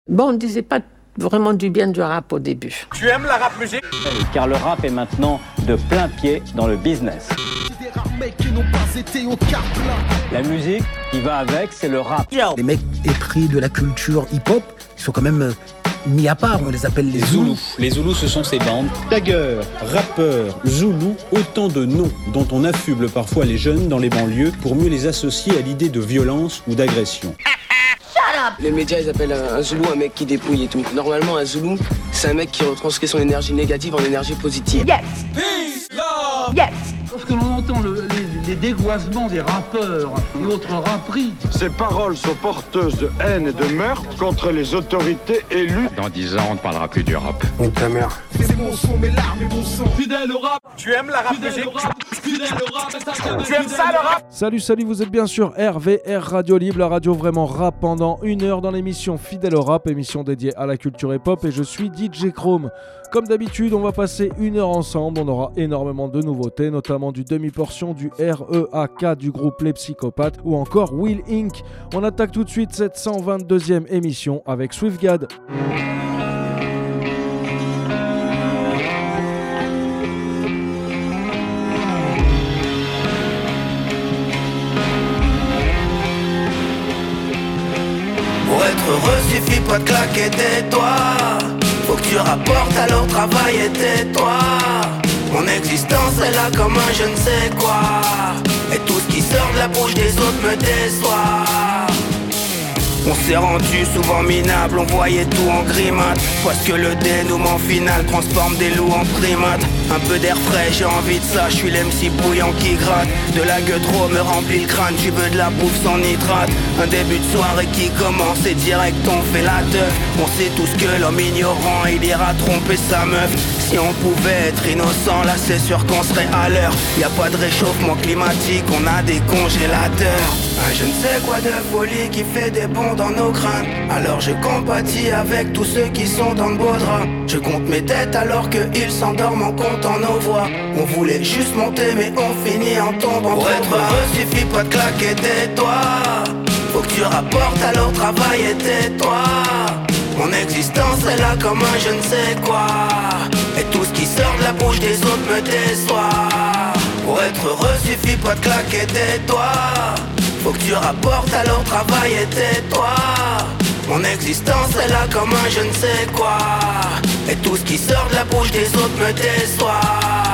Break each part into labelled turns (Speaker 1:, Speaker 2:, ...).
Speaker 1: Bon, on ne disait pas vraiment du bien du rap au début.
Speaker 2: Tu aimes la rap musique ?
Speaker 3: Car le rap est maintenant de plein pied dans le business. La musique qui va avec, c'est le rap.
Speaker 4: Les mecs épris de la culture hip-hop, ils sont quand même mis à part, on les appelle les Zoulous.
Speaker 5: Les Zoulous, ce sont ces bandes. Taggeurs, rappeurs, Zoulous, autant de noms dont on affuble parfois les jeunes dans les banlieues pour mieux les associer à l'idée de violence ou d'agression.
Speaker 6: Les médias, ils appellent un Zoulou un mec qui dépouille et tout. Normalement, un Zoulou, c'est un mec qui retranscrit son énergie négative en énergie positive.
Speaker 7: Yes. Peace, love. Yes.
Speaker 8: Lorsque l'on entend les dégoisements des rappeurs et autres rapperies,
Speaker 9: ces paroles sont porteuses de haine et de meurtre contre les autorités élues.
Speaker 10: Dans 10 ans, on ne parlera plus du rap.
Speaker 9: Nique ta mère.
Speaker 7: C'est mon son, mes larmes et mon sang.
Speaker 2: Fidèle au rap. Tu aimes la rap musique ?
Speaker 7: Fidèle au rap.
Speaker 2: Tu aimes ça le rap ?
Speaker 11: Salut, vous êtes bien sûr RVR Radio Libre, la radio vraiment rap pendant 1 heure dans l'émission Fidèle au rap, émission dédiée à la culture hip-hop, et je suis DJ Chrome. Comme d'habitude, on va passer 1 heure ensemble, on aura énormément de nouveautés, notamment du demi-portion du REAK du groupe Les Psychopathes ou encore Will Inc. On attaque tout de suite cette 122e émission avec SwiftGad.
Speaker 12: Pour être heureux, suffit pas de claquer des doigts. Faut que tu rapportes, alors travaille et tais-toi. Mon existence est là comme un je ne sais quoi. Et tout ce qui sort de la bouche des autres me déçoit. On s'est rendu souvent minable, on voyait tout en grimate. Parce que le dénouement final transforme des loups en primates. Un peu d'air frais, j'ai envie de ça, je suis l'MC bouillant qui gratte. De la gueule trop me remplit le crâne, tu veux de la bouffe sans nitrate. Un début de soirée qui commence et direct on fait la teuf. On sait tous que l'homme ignorant, il ira tromper sa meuf. Si on pouvait être innocent, là c'est sûr qu'on serait à l'heure. Y a pas de réchauffement climatique, on a des congélateurs. Un je ne sais quoi de folie qui fait des bonds dans nos crânes. Alors je compatis avec tous ceux qui sont dans le beau drap. Je compte mes têtes alors qu'ils s'endorment en comptant nos voix. On voulait juste monter mais on finit en tombant. Pour être heureux suffit pas de claquer des doigts. Faut que tu rapportes alors travaille et tais-toi. Mon existence est là comme un je ne sais quoi. Et tout ce qui sort de la bouche des autres me déçoit. Pour être heureux suffit pas de claquer des doigts. Faut que tu rapportes alors travaille et tais-toi. Mon existence est là comme un je ne sais quoi. Et tout ce qui sort de la bouche des autres me déçoit.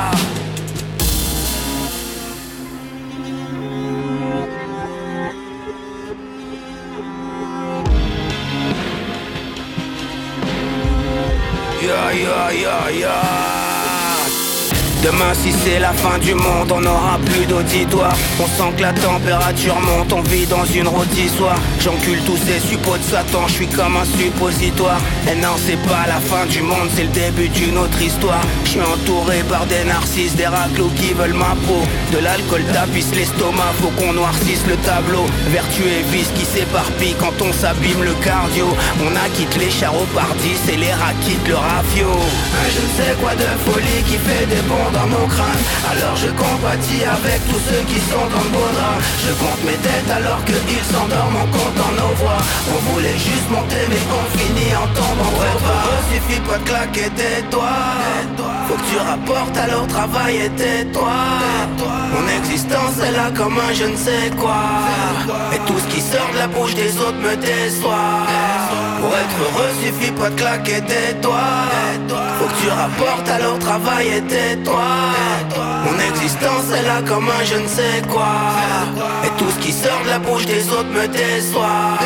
Speaker 12: Demain si c'est la fin du monde, on n'aura plus d'auditoire. On sent que la température monte, on vit dans une rôtissoire. J'encule tous ces suppôts de Satan, je suis comme un suppositoire. Et non c'est pas la fin du monde, c'est le début d'une autre histoire. Je suis entouré par des narcisses, des raclos qui veulent ma peau. De l'alcool tapisse l'estomac, faut qu'on noircisse le tableau. Vertu et vice qui s'éparpillent quand on s'abîme le cardio. On acquitte les charros par 10 et les rats quittent le rafio. Un je ne sais quoi de folie qui fait des bonds dans mon crâne. Alors je compatis avec tous ceux qui sont dans le beau drap. Je compte mes têtes alors qu'ils s'endorment en comptant nos voix. On voulait juste monter mais on finit en tombant. Pour être heureux suffit pas de claquer des doigts. Faut que tu rapportes alors travaille et tais-toi. Mon existence est là comme un je ne sais quoi. Et tout ce qui sort de la bouche des autres me déçoit. Pour être heureux suffit pas de claquer des doigts. Faut que tu rapportes alors travaille et tais-toi. Mon existence est là comme un je ne sais quoi. Et tout ce qui sort de la bouche des autres me déçoit.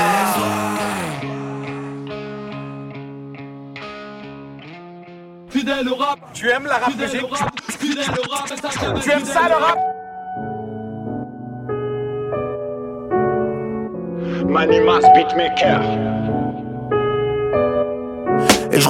Speaker 2: Fidèle au rap. Tu aimes la rap musique ? Fidèle au rap. Tu aimes ça le rap ?
Speaker 9: Manimas Beatmaker.
Speaker 12: Et je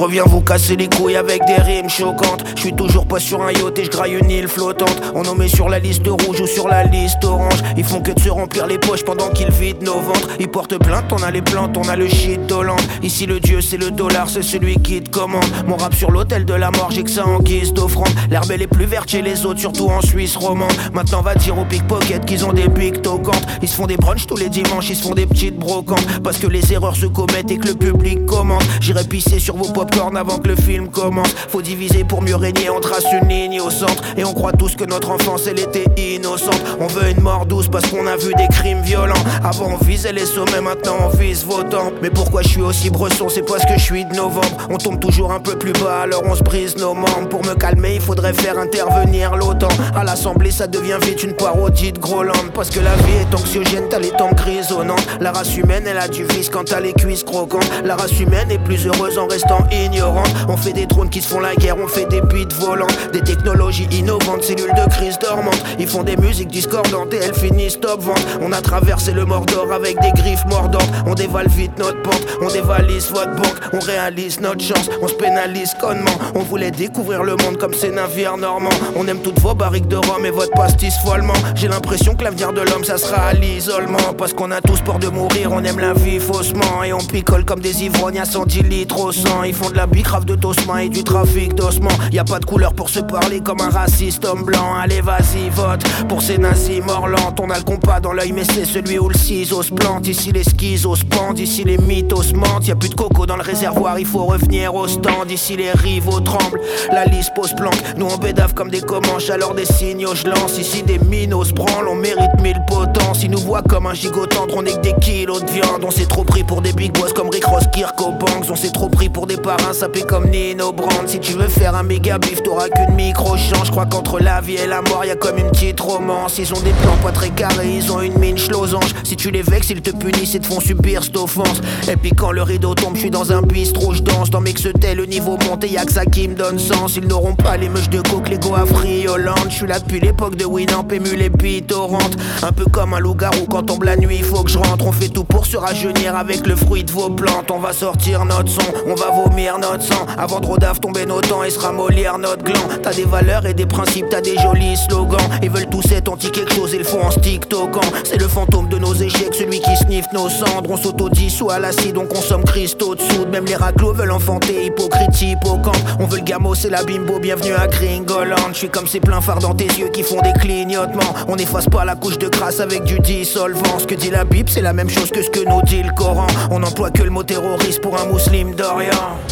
Speaker 12: reviens vous casser les couilles avec des rimes choquantes. Je suis toujours pas sur un yacht et je graille une île flottante. On nous met sur la liste rouge ou sur la liste orange. Ils font que de se remplir les poches pendant qu'ils vident nos ventres. Ils portent plainte, on a les plantes, on a le shit d'Hollande. Ici le dieu c'est le dollar, c'est celui qui te commande. Mon rap sur l'autel de la mort, j'ai que ça en guise d'offrande. L'herbe elle est plus verte chez les autres, surtout en Suisse romande. Maintenant va dire aux pickpockets qu'ils ont des pictocantes. Ils se font des brunchs tous les dimanches, ils se font des petites brocantes. Parce que les erreurs se commettent et que le public commande. J'irai pisser sur vos popcorn avant que le film commence. Faut diviser pour mieux régner, on trace une ligne au centre. Et on croit tous que notre enfance elle était innocente. On veut une mort douce parce qu'on a vu des crimes violents. Avant on visait les sommets, maintenant on vise vos tempes. Mais pourquoi je suis aussi bresson, c'est parce que je suis de novembre. On tombe toujours un peu plus bas, alors on se brise nos membres. Pour me calmer, il faudrait faire intervenir l'OTAN. À l'Assemblée, ça devient vite une parodie de Groland. Parce que la vie est anxiogène, t'as les tempes grisonnantes. La race humaine, elle a du vice quand t'as les cuisses croquantes. La race humaine est plus heureuse en restant ignorante. On fait des drones qui se font la guerre, on fait des beats volantes. Des technologies innovantes, cellules de crise dormantes. Ils font des musiques discordantes et elles finissent top vente. On a traversé le Mordor avec des griffes mordantes. On dévale vite notre pente, on dévalise votre banque. On réalise notre chance, on se pénalise connement. On voulait découvrir le monde comme ces navires normands. On aime toutes vos barriques de rhum et votre pastis follement. J'ai l'impression que l'avenir de l'homme ça sera à l'isolement. Parce qu'on a tous peur de mourir, on aime la vie faussement. Et on picole comme des ivrognes à 110 litres au sang. Ils font de la bicrave de tossement et du trafic d'ossements. Y'a pas de couleur pour se parler comme un raciste homme blanc. Allez vas-y vote pour ces nazis morlantes. On a le compas dans l'œil mais c'est celui où le ciseau se plante. Ici les schizos se pendent, ici les mythos se mentent. Y'a plus de coco dans le réservoir, il faut revenir au stand. Ici les rivaux tremblent, la liste pose planque. Nous on bédave comme des comanches, alors des signaux je lance. Ici des minos se branlent, on mérite 1000 potences. Ils nous voient comme un gigot tendre, on est que des kilos de viande. On s'est trop pris pour des big boss comme Rick Ross, Kirk Banks. On s'est trop pris pour des parrains sapés comme Nino Brand. Si tu veux faire un méga bif, t'auras qu'une micro-chance. J'crois qu'entre la vie et la mort, y'a comme une petite romance. Ils ont des plans pas très carrés, ils ont une mine losange. Si tu les vexes, ils te punissent et te font subir cette offense. Et puis quand le rideau tombe, j'suis dans un bistrot, j'danse. Dans mes que le niveau monte et y'a que ça qui me donne sens. Ils n'auront pas les meuches de coke, les go à Frioland. J'suis là depuis l'époque de Winamp, émule et BitTorrent. Un peu comme un loup-garou, quand tombe la nuit, faut que je rentre. On fait tout pour se rajeunir avec le fruit de vos plantes. On va sortir notre son, on va vomir notre sang. Avant de rodave tomber nos dents et se ramollir notre gland. T'as des valeurs et des principes, t'as des jolis slogans. Ils veulent tous être anti quelque chose et le font en stick toquant. C'est le fantôme de nos échecs, celui qui sniffe nos cendres. On s'auto-dissout à l'acide, on consomme cristaux de soude. Même les raclos veulent enfanter, hypocrite, hippocampe. On veut le gamo, c'est la bimbo, bienvenue à Gringoland. J'suis comme ces pleins phares dans tes yeux qui font des clignotements. On n'efface pas la couche de crasse avec du dissolvant. Ce que dit la Bible, c'est la même chose que ce que nous dit le Coran. On emploie que le mot terroriste pour un musulman d'Orient.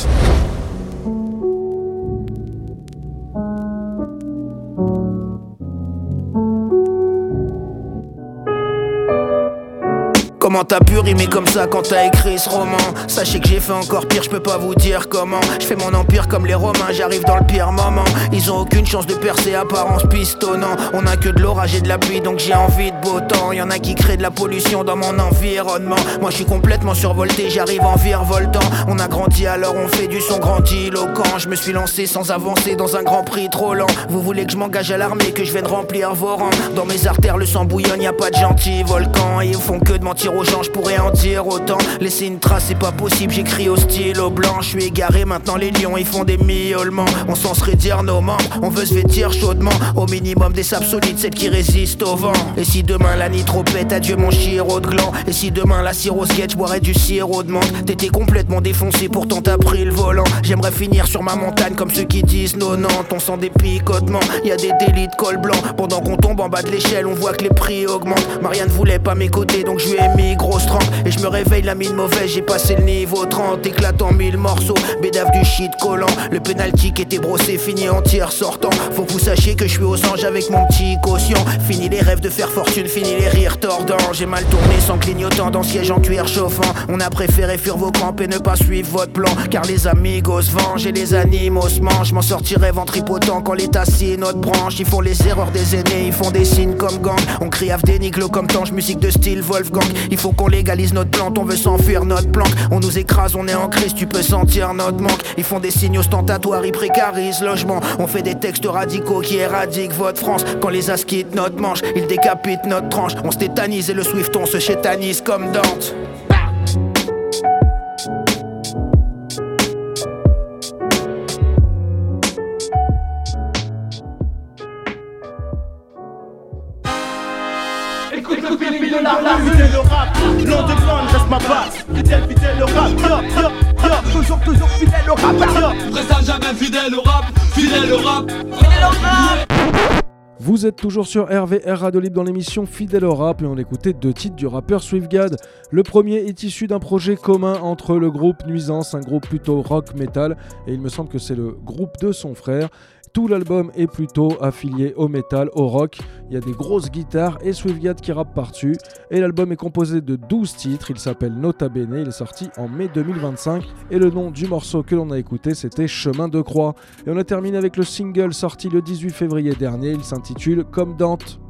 Speaker 12: Comment t'as pu rimer comme ça quand t'as écrit ce roman? Sachez que j'ai fait encore pire, je peux pas vous dire comment. Je fais mon empire comme les Romains, j'arrive dans le pire moment. Ils ont aucune chance de percer, apparence pistonnant. On a que de l'orage et de la pluie, donc j'ai envie de beau temps. Y'en a qui créent de la pollution dans mon environnement. Moi je suis complètement survolté, j'arrive en virevoltant. On a grandi alors on fait du son grandiloquent. Je me suis lancé sans avancer dans un grand prix trop lent. Vous voulez que je m'engage à l'armée, que je vienne remplir vos rangs? Dans mes artères le sang bouillonne, y'a pas de gentils volcans. Et ils font que de mentir aux gens, je pourrais en dire autant. Laisser une trace c'est pas possible, j'écris au stylo blanc. Je suis égaré, maintenant les lions ils font des miaulements. On s'en serait dire nos membres, on veut se vêtir chaudement. Au minimum des sables solides, celles qui résistent au vent. Et si demain la nitro pète, adieu mon chiro de gland. Et si demain la sirop sketch, boirais du sirop de menthe. T'étais complètement défoncé, pourtant t'as pris le volant. J'aimerais finir sur ma montagne comme ceux qui disent 90. On sent des picotements, y'a des délits de col blanc. Pendant qu'on tombe en bas de l'échelle, on voit que les prix augmentent. Marianne voulait pas mes côtés, donc je lui ai mis grosse trempe. Et je me réveille la mine mauvaise, j'ai passé le niveau 30. Éclatant 1000 morceaux, bédave du shit collant. Le penalty qui était brossé, fini en tir sortant. Faut que vous sachiez que je suis aux anges avec mon petit quotient. Fini les rêves de faire fortune, fini les rires tordants. J'ai mal tourné sans clignotant dans siège en cuir chauffant. On a préféré fuir vos crampes et ne pas suivre votre plan. Car les amigos se vengent et les animaux se mangent. M'en sortirai ventripotent quand l'état scie notre branche. Ils font les erreurs des aînés, ils font des signes comme gang. On crie Avdeniglo comme Tange, musique de style Wolfgang. Il faut qu'on légalise notre plante, on veut s'enfuir notre planque. On nous écrase, on est en crise, tu peux sentir notre manque. Ils font des signes ostentatoires, ils précarisent logement. On fait des textes radicaux qui éradiquent votre France. Quand les as quittent notre manche, ils décapitent notre tranche. On se tétanise et le Swifton se chétanise comme Dante.
Speaker 13: de la rue. Fidèle au rap, long de bande, reste ma base. Fidèle au rap, toujours fidèle au rap.
Speaker 2: Reste à jamais fidèle au rap, fidèle au rap, fidèle au rap.
Speaker 11: Vous êtes toujours sur RVR Radio Libre dans l'émission Fidèle au rap et on écoutait 2 titres du rappeur Swiftgad. Le premier est issu d'un projet commun entre le groupe Nuisance, un groupe plutôt rock metal, et il me semble que c'est le groupe de son frère. Tout l'album est plutôt affilié au metal, au rock. Il y a des grosses guitares et Swiftgad qui rappe par-dessus. Et l'album est composé de 12 titres. Il s'appelle Nota Bene. Il est sorti en mai 2025. Et le nom du morceau que l'on a écouté, c'était Chemin de Croix. Et on a terminé avec le single sorti le 18 février dernier. Il s'intitule Comme Dante.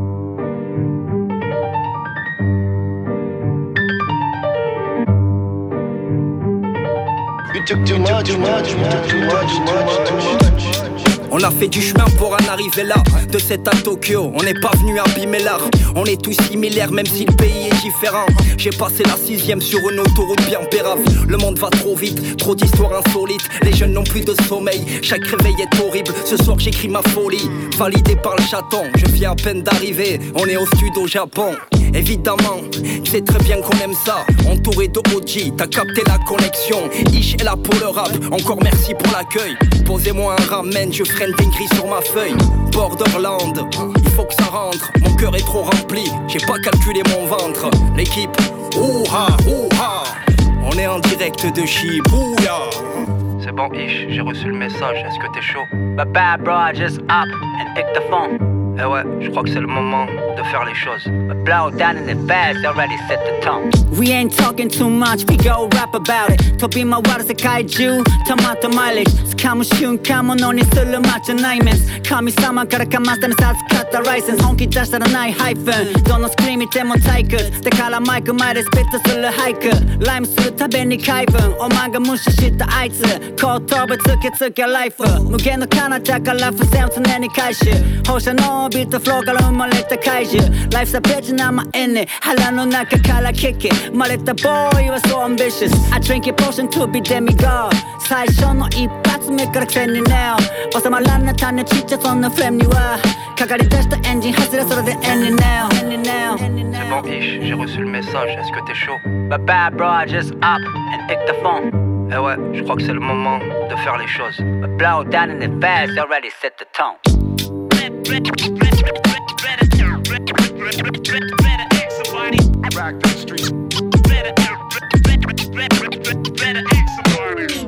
Speaker 14: On a fait du chemin pour en arriver là. De 7 à Tokyo, on n'est pas venu abîmer l'art. On est tous similaires même si le pays est différent. J'ai passé la 6ème sur une autoroute bien pérave. Le monde va trop vite, trop d'histoires insolites. Les jeunes n'ont plus de sommeil, chaque réveil est horrible. Ce soir j'écris ma folie, validé par le chaton. Je viens à peine d'arriver, on est au studio au Japon. Évidemment, c'est très bien qu'on aime ça. Entouré de OG, t'as capté la connexion. Ish est là pour le rap, encore merci pour l'accueil. Posez-moi un ramen, je freine gris sur ma feuille. Borderland, il faut que ça rentre. Mon cœur est trop rempli, j'ai pas calculé mon ventre. L'équipe, ouha, ouha. On est en direct de Shibuya.
Speaker 15: C'est bon Ish, j'ai reçu le message, est-ce que t'es chaud? But bad bro, I just up and pick the phone. Eh ouais, je crois que c'est le moment de faire les choses. But blow down in the fast, already set the tone.
Speaker 16: We ain't talking too much, we go rap about it. 토비마 와르세 kaiju, 토마토 mileage. 스카무瞬間ものにするマッチョ内面。神様からかましたね授かったライセンス。本気出したらないハイフン。どのスクリーン見ても退屈。だからマイク前でスピットするハイク。ライムするたびに開分。お前が無視したあいつ。後頭部つけつけライフ。無限の彼方から付箋を常に回収。放射能ビートフローから生まれた怪獣。ライフサベージなまえね。腹の中からキッキ。生まれたボーイは so ambitious. I drink a potion to be demigod. 最初の一発目から癖になる。収まらんな種ちっちゃそんなフレームには。かかり出したエンジン外れそれでエンディnow.
Speaker 15: C'est bon Ish, j'ai reçu le message, est-ce que t'es chaud? But bad bro, I just up and pick the phone. Eh ouais, je crois que c'est le moment de faire les choses. But blow down in the fast, already set the tone.
Speaker 7: Back to the street. Better ask somebody.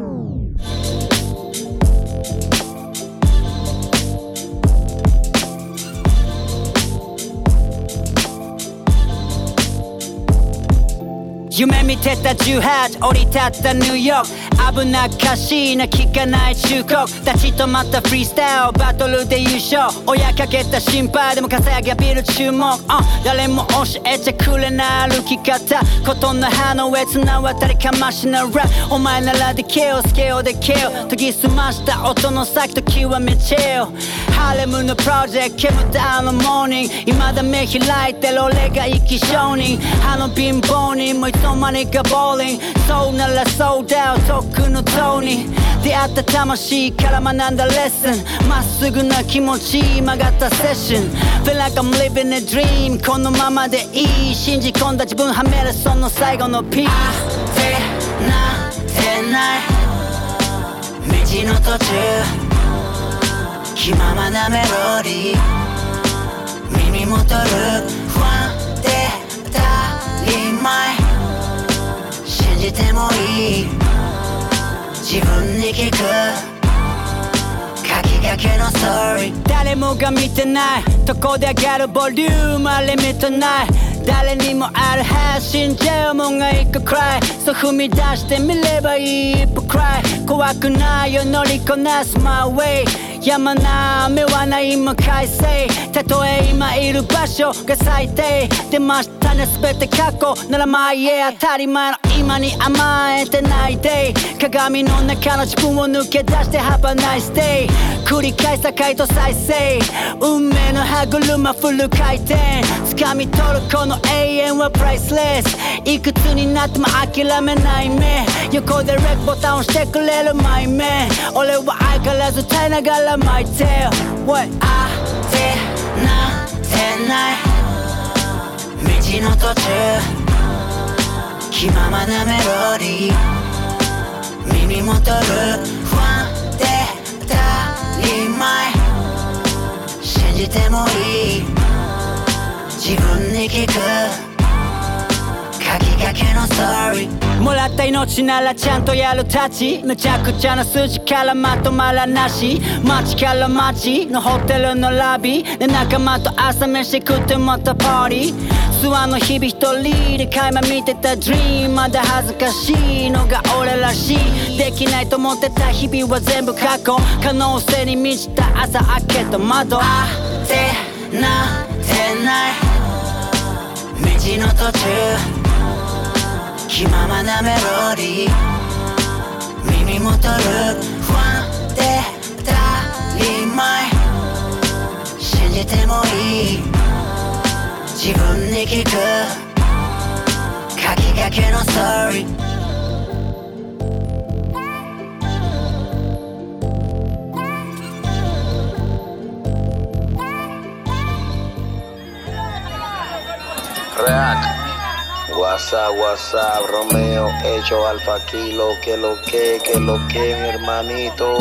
Speaker 16: 夢見てた18降り立ったニューヨーク危なっかしいな聞かない忠告立ち止まったフリースタイルバトルで優勝親かけた心配でも稼ぎ浴びる注目、誰も教えてくれない歩き方ことの葉の上綱渡りかましならお前ならでけよスケオでけよ研ぎ澄ました音の先と極めちゃよハレムのプロジェクト煙たあのモーニング未だ目開いてる俺が生き証人あの貧乏人もいつの間にかボーリングそうならそうだよとっくの塔に出会った魂から学んだレッスンまっすぐな気持ち曲がったセッション Feel like I'm living a dream このままでいい信じ込んだ自分はめるその最後のピース当てなってない道の途中気ままなメロディー耳元る不安で当たり前信じてもいい自分に聞く書きかけのストーリー誰もが見てないとこで上がるボリュームあれ見てない誰にもある発信じゃもんが一個くらいそう踏み出してみればいい一歩くらい怖くないよ乗りこなす my way 山な雨はない今快晴たとえ今いる場所が最低出ましたね全て過去ならまあいえ当たり前の今に甘えてないで鏡の中の自分を抜け出して Have a nice day 繰り返した回と再生運命の歯車フル回転掴み取るこの永遠は priceless いくつになっても諦めない目横でレックボタン押してくれるマイメン俺は相変わらず耐えながらMy tail What? 当てなってない道道の途中気ままなメロディー耳元る不安で当たり前信じてもいい自分に聞く書きかけのストーリーもらった命ならちゃんとやるたちむちゃくちゃな筋からまとまらなし街から街のホテルのラビーで仲間と朝飯食ってまたパーティー諏訪の日々一人で垣間見てたドリームまだ恥ずかしいのが俺らしいできないと思ってた日々は全部過去可能性に満ちた朝開けた窓当てなってない道の途中気ままなメロディー耳元る不安で当たり前信じてもいい自分に聞く書きかけのストーリー
Speaker 17: What's up, Romeo, hecho Alfa Kilo, que lo que, mi hermanito.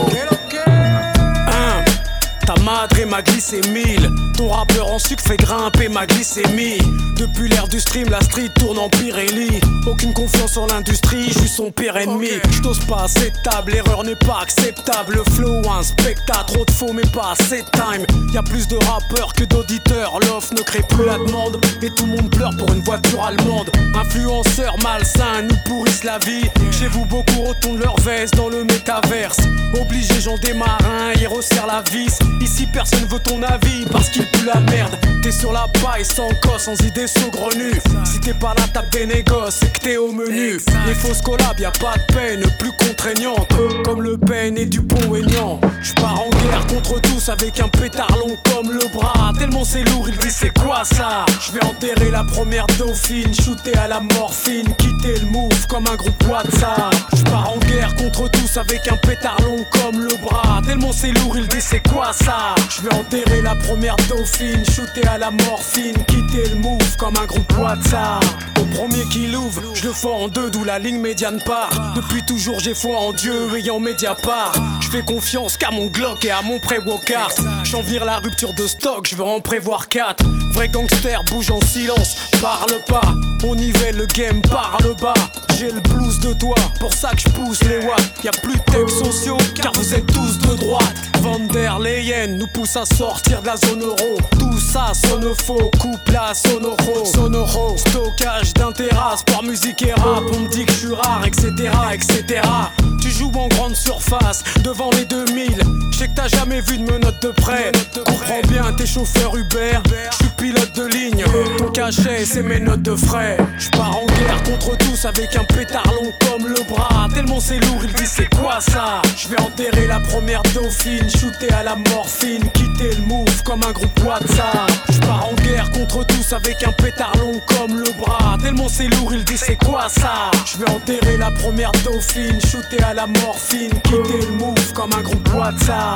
Speaker 18: Ta madre m'a glissé 1000. Ton rappeur en sucre fait grimper ma glycémie. Depuis l'ère du stream, la street tourne en Pirelli. Aucune confiance en l'industrie, je suis son pire ennemi. J't'ose pas assez de table, l'erreur n'est pas acceptable. Le flow, un spectacle, trop de faux mais pas assez de time. Y'a plus de rappeurs que d'auditeurs, l'offre ne crée plus la demande. Et tout le monde pleure pour une voiture allemande. Influenceurs malsains nous pourrissent la vie. Chez vous beaucoup retournent leur veste dans le métaverse. Obligés gens des marins, ils resserrent la vis. Ici personne veut ton avis parce qu'il pue la merde. T'es sur la paille sans cause, sans idée saugrenue. Si t'es pas là tape des négoces, c'est que t'es au menu. Les fausses collabs, y'a pas de peine plus contraignante. Comme Le Pen et Dupont-Aignan. J'pars en guerre contre tous avec un pétard long comme le bras. Tellement c'est lourd, il dit c'est quoi ça? J'vais enterrer la première dauphine, shooter à la morphine, quitter le move comme un groupe WhatsApp. J'pars en guerre contre tous avec un pétard long comme le bras. Tellement c'est lourd, il dit c'est quoi ça? J'vais enterrer la première dauphine, shooter à la morphine, quitter le move comme un groupe WhatsApp. Au premier qui l'ouvre, je le fends en deux, d'où la ligne médiane part. Depuis toujours j'ai foi en Dieu ayant Mediapart. Je fais confiance qu'à mon Glock et à mon pré-walkart. J'envire la rupture de stock, je veux en prévoir 4. Vrai gangster bouge en silence, parle pas. On nivelle le game par le bas. J'ai le blues de toi, pour ça que je pousse les watts. Y'a plus de thèmes sociaux, car vous êtes tous de droite. Van der Leyen nous pousse à sortir de la zone euro. Tout ça sonne faux, coupe la sonoro. Sonoro, stockage d'un terrain, sport, musique et rap. On me dit que je suis rare, etc, etc. Tu joues en grande surface, devant les 2000. J'sais que t'as jamais vu de menottes de près. Comprends bien, t'es chauffeur Uber, j'suis pilote de ligne. Ton cachet, c'est mes notes de frais. J'pars en guerre contre tous avec un pétard long comme le bras. Tellement c'est lourd, il dit c'est quoi ça? J'vais enterrer la première dauphine, shooter à la morphine, quitter le move comme un groupe WhatsApp. J'pars en guerre contre tous avec un pétard long comme le bras. Tellement c'est lourd, il dit c'est quoi ça? J'vais enterrer la première dauphine, shooter à la morphine, quitter le move comme un groupe WhatsApp.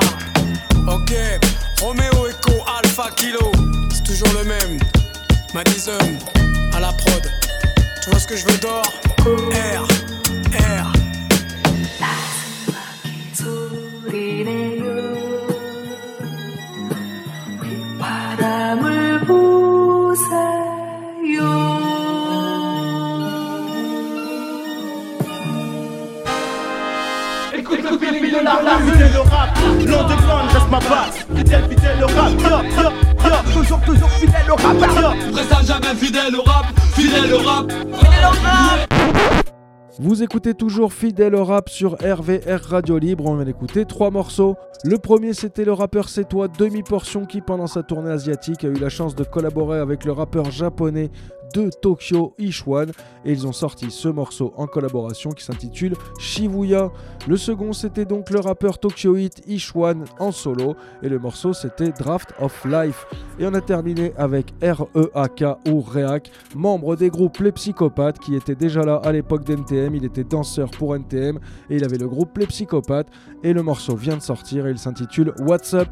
Speaker 18: Ok, Romeo Echo Alpha Kilo, c'est toujours le même. Madison à la prod. Tu vois ce que je veux d'or? R.
Speaker 19: 바람을 보세요.
Speaker 13: Écoute le feeling de la fidèle le rap, l'underground reste ma base. Fidèle le rap, toujours fidèle au rap.
Speaker 2: Reste jamais fidèle au rap, fidèle au rap, fidèle au rap.
Speaker 11: Vous écoutez toujours Fidèle au rap sur RVR Radio Libre, on vient d'écouter 3 morceaux. Le premier c'était le rappeur C'est Toi Demi-Portion qui pendant sa tournée asiatique a eu la chance de collaborer avec le rappeur japonais de Tokyo Ishwan et ils ont sorti ce morceau en collaboration qui s'intitule Shibuya. Le second c'était donc le rappeur Tokyoite Ishwan en solo et le morceau c'était Draft of Life. Et on a terminé avec REAK ou REAK, membre des groupes Les Psychopathes qui était déjà là à l'époque d'NTM. Il était danseur pour NTM et il avait le groupe Les Psychopathes et le morceau vient de sortir et il s'intitule What's Up.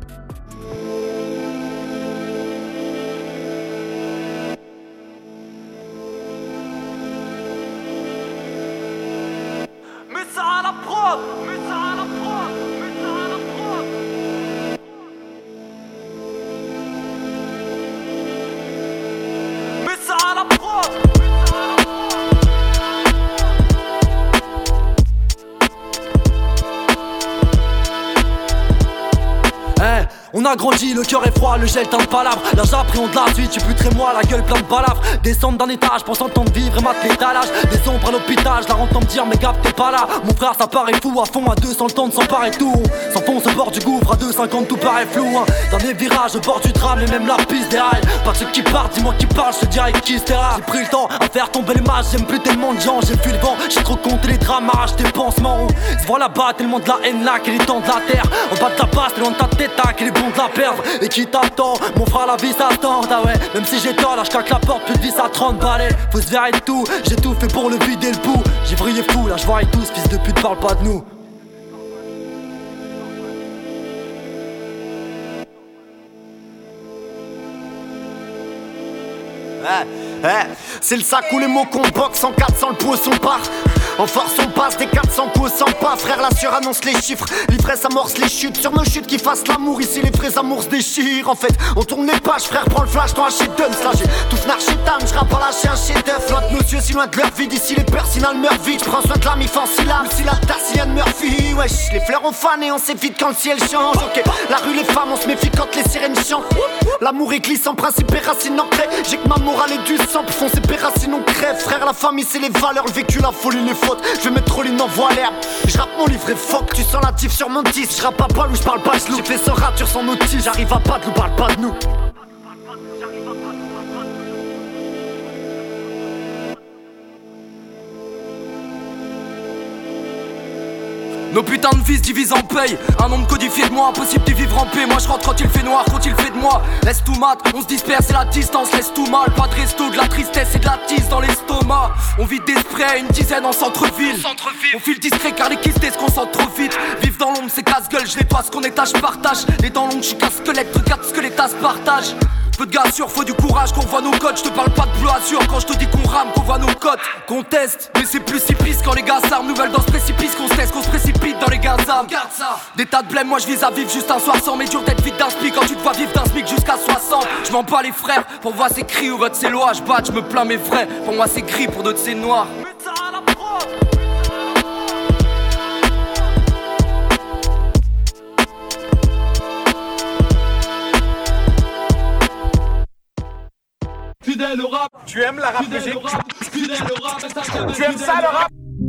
Speaker 20: On a grandi, le cœur est froid, le gel teint de palabre. Là j'appréhende la suite, tu puterais moi la gueule plein de balafres. Descendre d'un étage pour s'entendre vivre et mater l'étalage. Des ombres à l'hôpital, je la rentre me dire mais gars t'es pas là. Mon frère ça paraît fou, à fond à 200 le temps de s'emparer tout. On s'enfonce au bord du gouffre, à 2,50 tout paraît flou hein. Dans les virages, au bord du drame et même la piste des rails. Pas que ceux qui partent, dis-moi qui parle, je te dirai qui se terra. J'ai pris le temps à faire tomber les masses, j'aime plus tellement de gens. J'ai fui le vent, j'ai trop compté les drames, arrache tes pansements. Se voit là-bas, tellement de la haine là qu'il est temps de la terre. En bas de la base, t'es loin de ta tête, qu'il est bon de la perdre. Et qui t'attend, mon frère la vie s'attend, ah ouais. Même si j'ai tort, là j'claque la porte, plus de 10 à 30 balais. Faut se verrer de tout, j'ai tout fait pour le vider le pouls. J'ai brillé fou, là j'vois tous, fils de pute parle pas de nous.
Speaker 13: C'est le sac où les mots qu'on boxe, en 400 le poisson part. En force on passe des 400 coups sans pas. Frère la surannonce les chiffres, l'ivresse amorce les chutes. Sur nos chutes qui fassent l'amour, ici les vrais amours se déchirent. En fait on tourne les pages, frère prends le flash, ton hachis dumps. Là j'ai tout fnarchitan, j'rappe à lâcher un chef d'œuf. Flotte nos yeux si loin de leur vie, d'ici les persinales meurent vite. J'prends soin de la mi-fin si là, si la Tassienne Murphy. Wesh, les fleurs ont fané, on s'évite quand le ciel change. Ok, la rue les femmes, on se méfie quand les sirènes chantent. L'amour est glissant, principe et racine ancrée. J'ai que ma morale est du sang, pour foncer racines on crève. Frère la famille c'est les valeurs, le vécu, la folie, les fautes. Je vais mettre trop l'île en voie l'herbe. J'rappe mon livret fuck, tu sens la diff sur mon 10. J'rappe à balle ou j'parle pas je J'ai fait sans rature, sans notice. J'arrive à pas de nous, parle pas de nous.
Speaker 20: Nos putains de vices divisent en paye. Un nombre codifié de moi, impossible d'y vivre en paix. Moi je rentre quand il fait noir, quand il fait de moi. Laisse tout mat, on se disperse et la distance laisse tout mal. Pas de resto, de la tristesse et de la tisse dans l'estomac. On vide des sprays, une dizaine en centre-ville. On file discret car les quistés se concentrent trop vite. Vivre dans l'ombre c'est casse-gueule, je n'ai pas ce qu'on est, je partage. Les dents longues, je suis casse-squelette, regarde ce que les tasses partagent. Peu de gars sûrs, faut du courage qu'on voit nos codes. Je te parle pas de bleu azur quand je te dis qu'on rame, qu'on voit nos cotes. Qu'on teste, mais c'est plus si pisse quand les gars s'arment. Nouvelle dans ce précipice qu'on se teste, qu'on se précipite dans les gazams. Des tas de blême, moi je vise à vivre juste un soir sans. Mais dur d'être vite d'un SMIC quand tu te vois vivre d'un SMIC jusqu'à 60. Je m'en bats les frères, pour moi c'est cri ou vote c'est loi. Je batte, je me plains mes frères, pour moi c'est gris, pour d'autres c'est noir.
Speaker 2: Fidèle au rap,
Speaker 13: tu aimes la rap musique?
Speaker 2: Fidèle au rap,
Speaker 13: tu aimes ça le rap?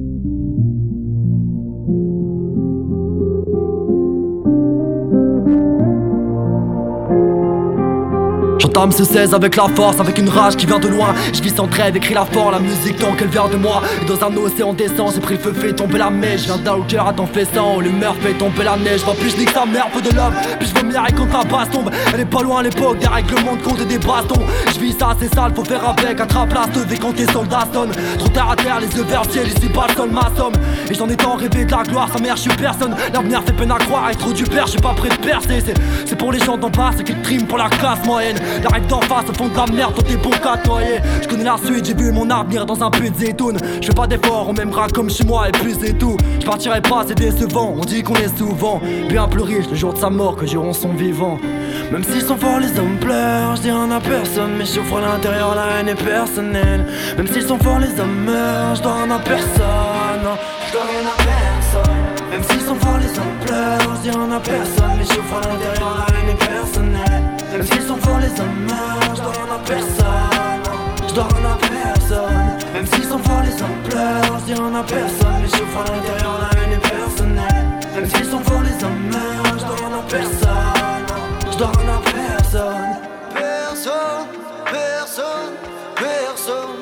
Speaker 20: J'entame ce 16 avec la force, avec une rage qui vient de loin. Je vis sans trêve, écris la fort, la musique tant qu'elle vient de moi. Et dans un océan d'essence, j'ai pris le feu, fait tomber la mèche. Je viens d'un au cœur à t'en fessant, l'humeur fait tomber la neige. Plus je nique sa mère, peu de love, puis je vomir et quand la basse tombe. Elle est pas loin à l'époque, des règlements de compte et des bastons. Je vis ça, c'est sale, faut faire avec, attrape la steve quand tes soldats sonnent. Trop terre à terre, les yeux vers le ciel, ici pas le sol, ma somme. Et j'en ai tant rêvé de la gloire, sa mère, je suis personne. L'avenir fait peine à croire, avec trop du père, je suis pas prêt de percer. C'est pour les gens d'en bas, c'est qu'ils triment pour la classe moyenne. La règle d'en face, au fond de la merde, toi t'es bon qu'à noyer. Je connais la suite, j'ai vu mon avenir dans un puits de zétoune. Je fais pas d'efforts, on m'aimera comme chez moi et puis c'est tout. Je partirai pas, c'est décevant, on dit qu'on est souvent bien plus riche le jour de sa mort que jurons son vivant. Même s'ils sont forts, les hommes pleurent, je dis rien à personne, mais je souffre à l'intérieur, la haine est personnelle. Même s'ils sont forts, les hommes meurent, je dois rien à personne, je dois rien à personne. Même s'ils sont forts, les hommes pleurent, je dis rien à personne, mais je souffre à l'intérieur, la haine est personnelle. Même s'ils sont forts, les hommes meurent, je dois rien à personne, je dois rien à personne. Même s'ils sont forts, les hommes pleurent, je dis rien à personne, mais je souffre à l'intérieur, la haine est personnelle. Même s'ils sont forts, les hommes meurent, je dois rien à personne, je dois rien à personne. Personne, personne, personne,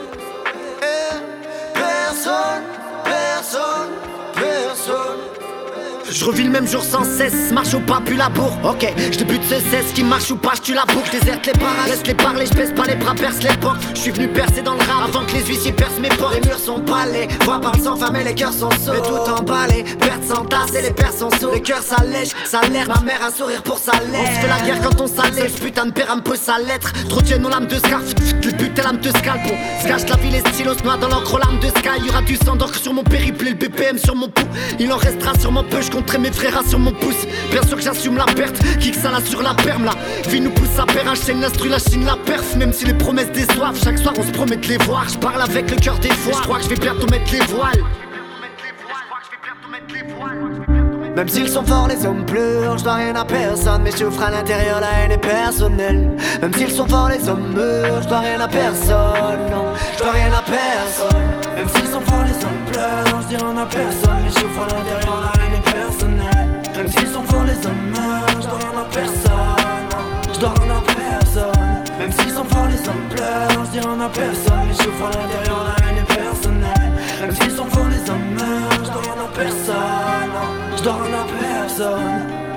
Speaker 20: personne, personne, personne.
Speaker 13: Je revis le même jour sans cesse, marche au pas puis la bourre. Ok, je débute ce cesse, qui marche ou pas, je tue la boucle. Déserte les parages, laisse les parler, je baisse pas les bras, perce les portes. Je suis venu percer dans le rap avant que les huissiers percent mes portes. Les murs sont balais, voix parle sans femme et les cœurs sont sourds. Mais tout emballé, perte sans tasse et les pères sont sourds. Les cœurs s'allègent, ça l'air, ma mère un sourire pour sa lettre. On se fait la guerre quand on s'allège, putain de père me pose sa lettre. Trop tiennent nos lames de scarf, le but et l'âme de scalp. On se cache la vie, les stylos noirs dans l'encre aux larmes de sky. Y'aura du sang d'encre sur mon périple et le BPM sur mon pouls. Il en restera sûrement peu, je compterai mes frères sur mon pouce. Bien sûr que j'assume la perte, kick ça là sur la perme là. Vie nous pousse à perdre, enchaîne l'instru, la chine, la perf. Même si les promesses déçoivent, chaque soir on se promet de les voir. Je parle avec le cœur des fois, je crois que je vais bientôt mettre les voiles. Même s'ils sont forts les hommes pleurent, je dois rien à personne. Mais je souffre à l'intérieur, la haine est personnelle. Même s'ils sont forts les hommes meurent, je dois rien à personne. Non, je dois rien à personne. Même s'ils sont forts les hommes pleurent, je dis rien à personne. Mais je souffre à l'intérieur, la haine est personnelle. Même s'ils sont forts les hommes meurent, je dois rien à personne. Non, je dois rien à personne. Même s'ils sont forts les hommes pleurent, je dis rien à personne. Mais je souffre à l'intérieur, la haine est personnelle. Même s'ils sont forts les hommes meurent, je dois rien à personne. Non, je dois rien à personne.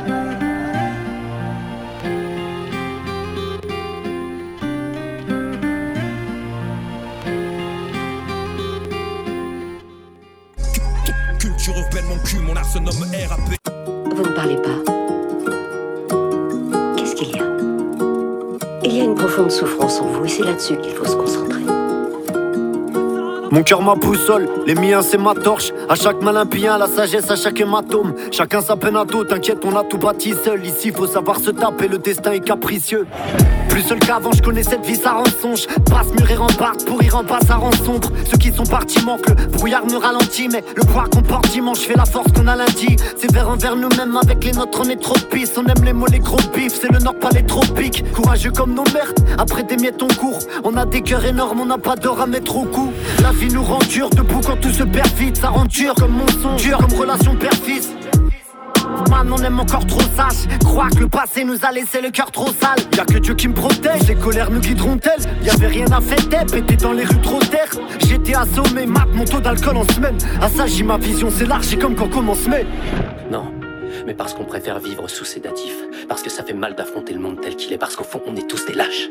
Speaker 2: Culture urbaine, mon cul, mon art se nomme RAP.
Speaker 21: Vous ne parlez pas. Qu'est-ce qu'il y a? Il y a une profonde souffrance en vous et c'est là-dessus qu'il faut se concentrer.
Speaker 13: Mon cœur ma boussole, les miens c'est ma torche. À chaque malin pien, la sagesse à chaque hématome. Chacun sa peine à dos, t'inquiète on a tout bâti seul. Ici faut savoir se taper, le destin est capricieux. Plus seul qu'avant, je connais cette vie, ça rend songe. Passe, mur et rempart, pourrir en bas, ça rend sombre. Ceux qui sont partis manquent, le brouillard me ralentit. Mais le poids qu'on porte dimanche fait la force qu'on a lundi. C'est vers envers nous-mêmes, avec les nôtres on est trop pisse. On aime les mots, les gros bifs, c'est le nord, pas les tropiques. Courageux comme nos mères, après des miettes on court. On a des cœurs énormes, on n'a pas d'or à mettre au cou. La vie nous rend dur, debout quand tout se perd vite. Ça rend dur comme mon son, dur comme relation père-fils. Man, on aime encore trop sage. Croire que le passé nous a laissé le cœur trop sale. Y'a que Dieu qui me protège, les colères nous guideront-elles. Y'avait rien à fêter, pété dans les rues trop terre. J'étais assommé, mat mon taux d'alcool en semaine. Assagi, ma vision c'est large, et comme quand commence mai.
Speaker 22: Non, mais parce qu'on préfère vivre sous sédatif. Parce que ça fait mal d'affronter le monde tel qu'il est. Parce qu'au fond on est tous des lâches.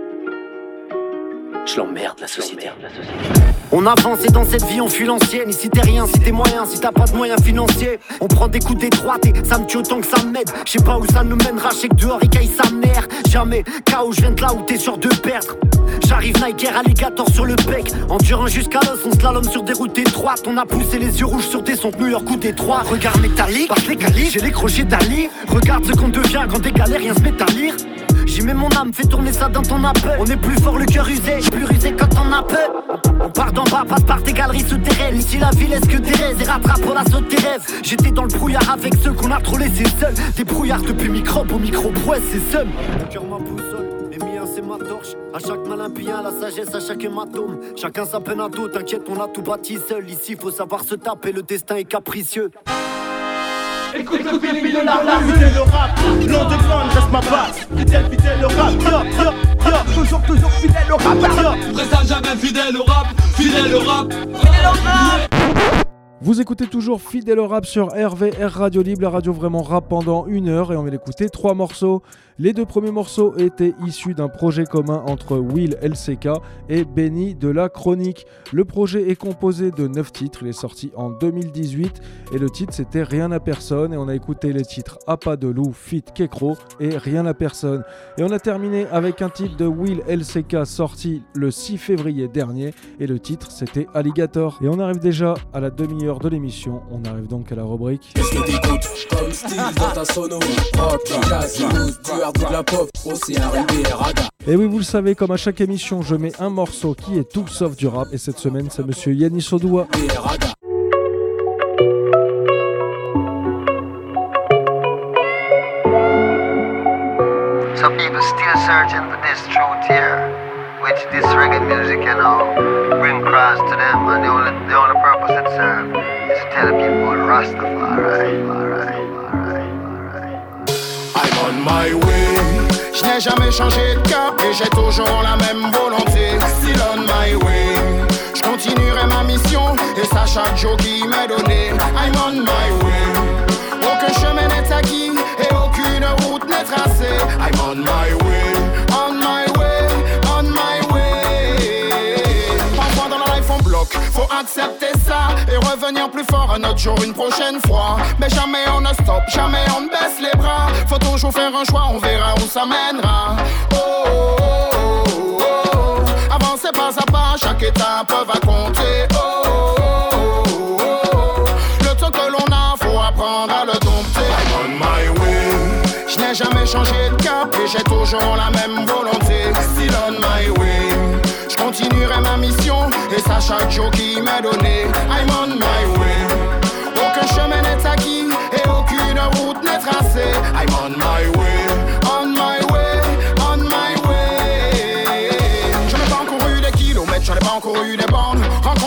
Speaker 22: Je l'emmerde la société.
Speaker 13: On avance et dans cette vie on fuit l'ancienne. Ici t'es rien, si t'es moyen, si t'as pas de moyens financiers. On prend des coups d'étroite et ça me tue autant que ça m'aide. Je sais pas où ça nous mènera, je sais que dehors il caille sa mère. Jamais, KO je viens de là où t'es sûr de perdre. J'arrive Nike alligator sur le bec. Endurant jusqu'à l'os, on slalom sur des routes étroites. On a poussé les yeux rouges sur des sons New York ou Détroit. Regard métallique, passe les calices, j'ai les crochets d'Ali. Regarde ce qu'on devient quand des galères, rien se met à lire. J'y mets mon âme, fais tourner ça dans ton appel. On est plus fort le cœur usé, plus rusé quand on a peur. On part d'en bas, passe par des galeries souterraines. Ici la ville est-ce que Thérèse et rattrape pour l'assaut de tes rêves. J'étais dans le brouillard avec ceux qu'on a trop laissé seuls. Des brouillards depuis microbe au micro-prouesse, c'est seul. Mon cœur ma boussole, les miens c'est ma torche. À chaque malin pien, la sagesse à chaque hématome. Chacun sa peine à dos, t'inquiète on a tout bâti seul. Ici faut savoir se taper, le destin est capricieux.
Speaker 2: Écoute le fidèle le rap, nom de bande reste ma base. Fidèle au rap, toujours fidèle au rap. Reste jamais fidèle au rap, fidèle au rap, fidèle au rap.
Speaker 11: Vous écoutez toujours Fidèle au Rap sur RVR Radio Libre, la radio vraiment rap pendant 1 heure et on va écouter 3 morceaux. Les 2 premiers morceaux étaient issus d'un projet commun entre Will LCK et Benny de la Chronique. Le projet est composé de 9 titres, il est sorti en 2018 et le titre c'était Rien à personne et on a écouté les titres A pas de loup, Fit Kekro et Rien à personne. Et on a terminé avec un titre de Will LCK sorti le 6 février dernier et le titre c'était Alligator. Et on arrive déjà à la demi-heure de l'émission, on arrive donc à la rubrique.
Speaker 23: Qu'est-ce que t'écoutes comme style dans ta sono? Rock, jazz, blues, du hard, de la pop, c'est un R&B, raga.
Speaker 11: Et oui, vous le savez, comme à chaque émission, je mets un morceau qui est tout sauf du rap. Et cette semaine, c'est monsieur Yannis Odoua.
Speaker 24: Some people still searching for this truth here, which this reggae music, you know, bring cross to them, and the only purpose it serves is to tell the people Rastafari, alright.
Speaker 25: I'm on my way. Je n'ai jamais changé de cap et j'ai toujours la même volonté. Still on my way. Je continuerai ma mission et ça chaque jour qui m'est donné. I'm on my way. Aucun chemin n'est acquis et aucune route n'est tracée. I'm on my way, on my way, on my way. Parfois dans la life on bloque, faut accepter ça et revenir plus fort un autre jour une prochaine fois. Mais jamais on ne stoppe, jamais on ne baisse les bras. Faut toujours faire un choix, on verra où ça mènera. Oh, oh, oh, oh, oh. Avancer pas à pas, chaque étape va compter. Oh, oh, oh, oh, oh. Le temps que l'on a, faut apprendre à le dompter. I'm on my way. Je n'ai jamais changé de cap et j'ai toujours la même volonté. Still on my way. Je continuerai ma mission et ça chaque jour qui m'est donné. I'm on my way. Aucun chemin n'est acquis et aucune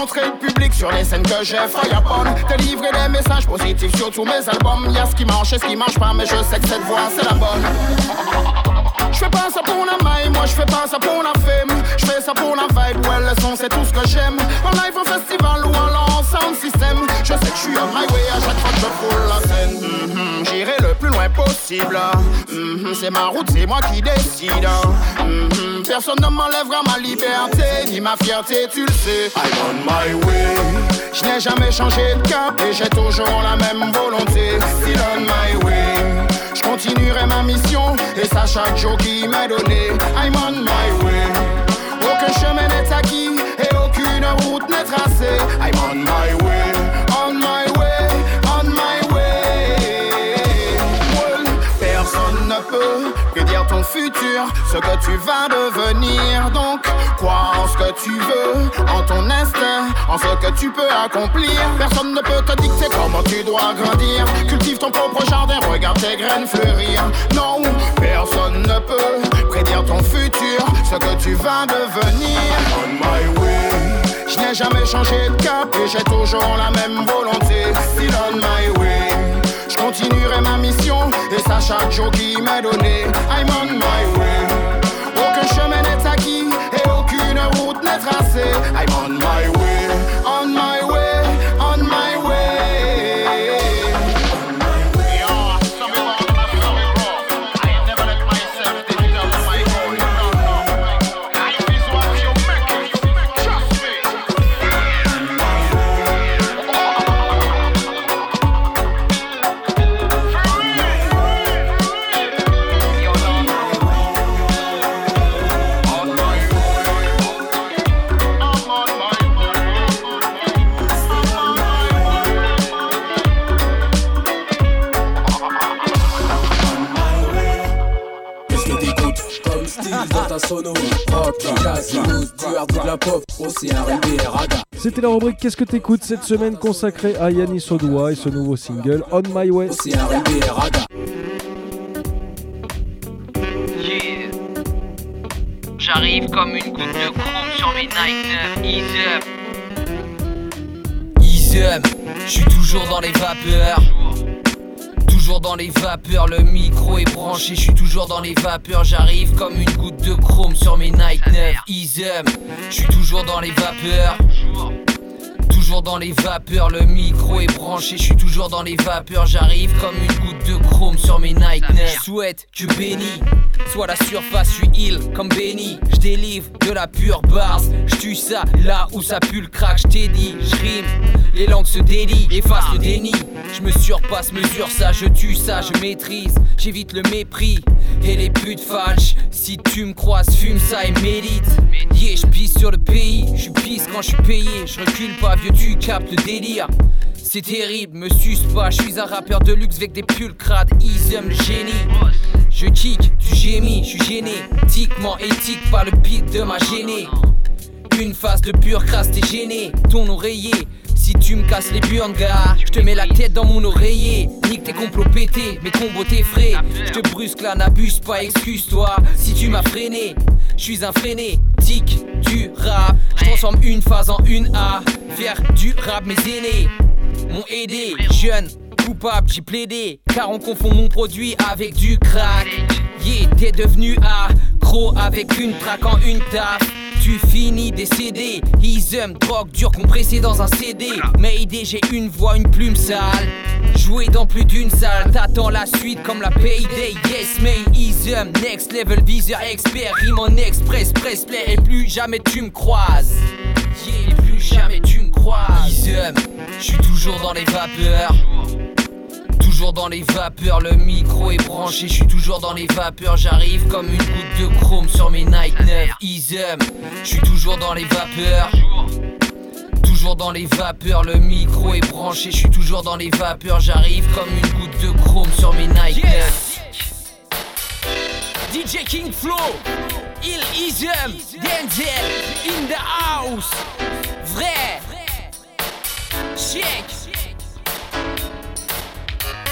Speaker 25: montrer le public sur les scènes que j'ai Fireball. Délivrer des messages positifs sur tous mes albums. Y'a ce qui marche et ce qui marche pas, mais je sais que cette voix c'est la bonne. Je fais pas ça pour la maille, moi je fais pas ça pour la fame. Je fais ça pour la vibe, ouais le son c'est tout ce que j'aime. En live, en festival ou en sound system. Je sais que je suis on my way à chaque fois que je frôle la scène. J'irai le plus loin possible. C'est ma route, c'est moi qui décide. Personne ne m'enlèvera ma liberté, ni ma fierté, tu le sais. I'm on my way. Je n'ai jamais changé de cap et j'ai toujours la même volonté. Still on my way. Je continuerai ma mission et ça chaque jour qui m'est donné. I'm on my way. Aucun chemin n'est acquis et aucune route n'est tracée. I'm on my way, on my way, on my way. Personne ne peut prédire ton futur, ce que tu vas devenir. Donc, crois en ce que tu veux, en ton instinct, en ce que tu peux accomplir. Personne ne peut te dicter comment tu dois grandir. Cultive ton propre jardin, regarde tes graines fleurir. Non, personne ne peut prédire ton futur, ce que tu vas devenir. On my way. Je n'ai jamais changé de cap et j'ai toujours la même volonté. Still on my way. Je continuerai ma mission et ça chaque jour qui m'est donné. I'm on my way. Aucun chemin n'est acquis et aucune route n'est tracée. I'm on my way, on my way, on my way.
Speaker 23: Sono, rock, jazz, blues, du hard, de la pop, Océan, RB, Raga.
Speaker 11: C'était la rubrique Qu'est-ce que t'écoutes cette semaine consacrée à Yannis Odoa et ce nouveau single On My Way.
Speaker 23: Océan, RB, Raga.
Speaker 1: Yeah. J'arrive comme une goutte de chrome sur mes Nike 9. Easy up, j'suis toujours dans les vapeurs. Toujours dans les vapeurs, le micro est branché, je suis toujours dans les vapeurs, j'arrive comme une goutte de chrome sur mes Nike 9. Easy, je suis toujours dans les vapeurs. Toujours dans les vapeurs, le micro est branché, je suis toujours dans les vapeurs, j'arrive comme une goutte de chrome sur mes Nike 9. Souhaite que béni soit la surface, je suis ill comme Benny. Je délivre de la pure bars, je tue ça là où ça pue le crack, je t'ai dit, je rime, les langues se délient, efface le déni. Je me surpasse, mesure ça, je tue ça, je maîtrise, j'évite le mépris et les putes falches. Si tu me croises, fume ça et médite. Yeah, je pisse sur le pays, je pisse quand je suis payé, je recule pas vieux, tu captes le délire. C'est terrible, me suce pas, je suis un rappeur de luxe avec des pulls crades, ism le génie. Je kick, tu gémis, je suis gêné, tiquement éthique, pas le beat de ma gênée. Une phase de pure crasse, t'es gêné, ton oreiller. Si tu me casses les burnes, gars, je te mets la tête dans mon oreiller. Nique tes complots pétés, mes combos t'es frais. Je te brusque là, n'abuse pas, excuse-toi si tu m'as freiné. Je suis un freiné, tic, du rap. Je transforme une phase en une A. Faire du rap, mes aînés m'ont aidé, jeune, coupable, j'ai plaidé. Car on confond mon produit avec du crack. Yeah, t'es devenu accro avec une track en une taf. Tu finis décédé, ism, drogue dure compressée dans un CD. Mayday, j'ai une voix, une plume sale. Jouer dans plus d'une salle, t'attends la suite comme la payday. Yes man, ism, next level, viseur expert. Rime en express, press play et plus jamais tu me croises. Yeah, plus jamais tu me croises. Ism, j'suis toujours dans les vapeurs. Toujours dans les vapeurs, le micro est branché, je suis toujours dans les vapeurs, j'arrive comme une goutte de chrome sur mes Nike 9. Ism, je suis toujours dans les vapeurs. Toujours dans les vapeurs, le micro est branché, je suis toujours dans les vapeurs, j'arrive comme une goutte de chrome sur mes Nike 9. DJ King Flow, Il Ism, Denzel, in the house. Vrai, check.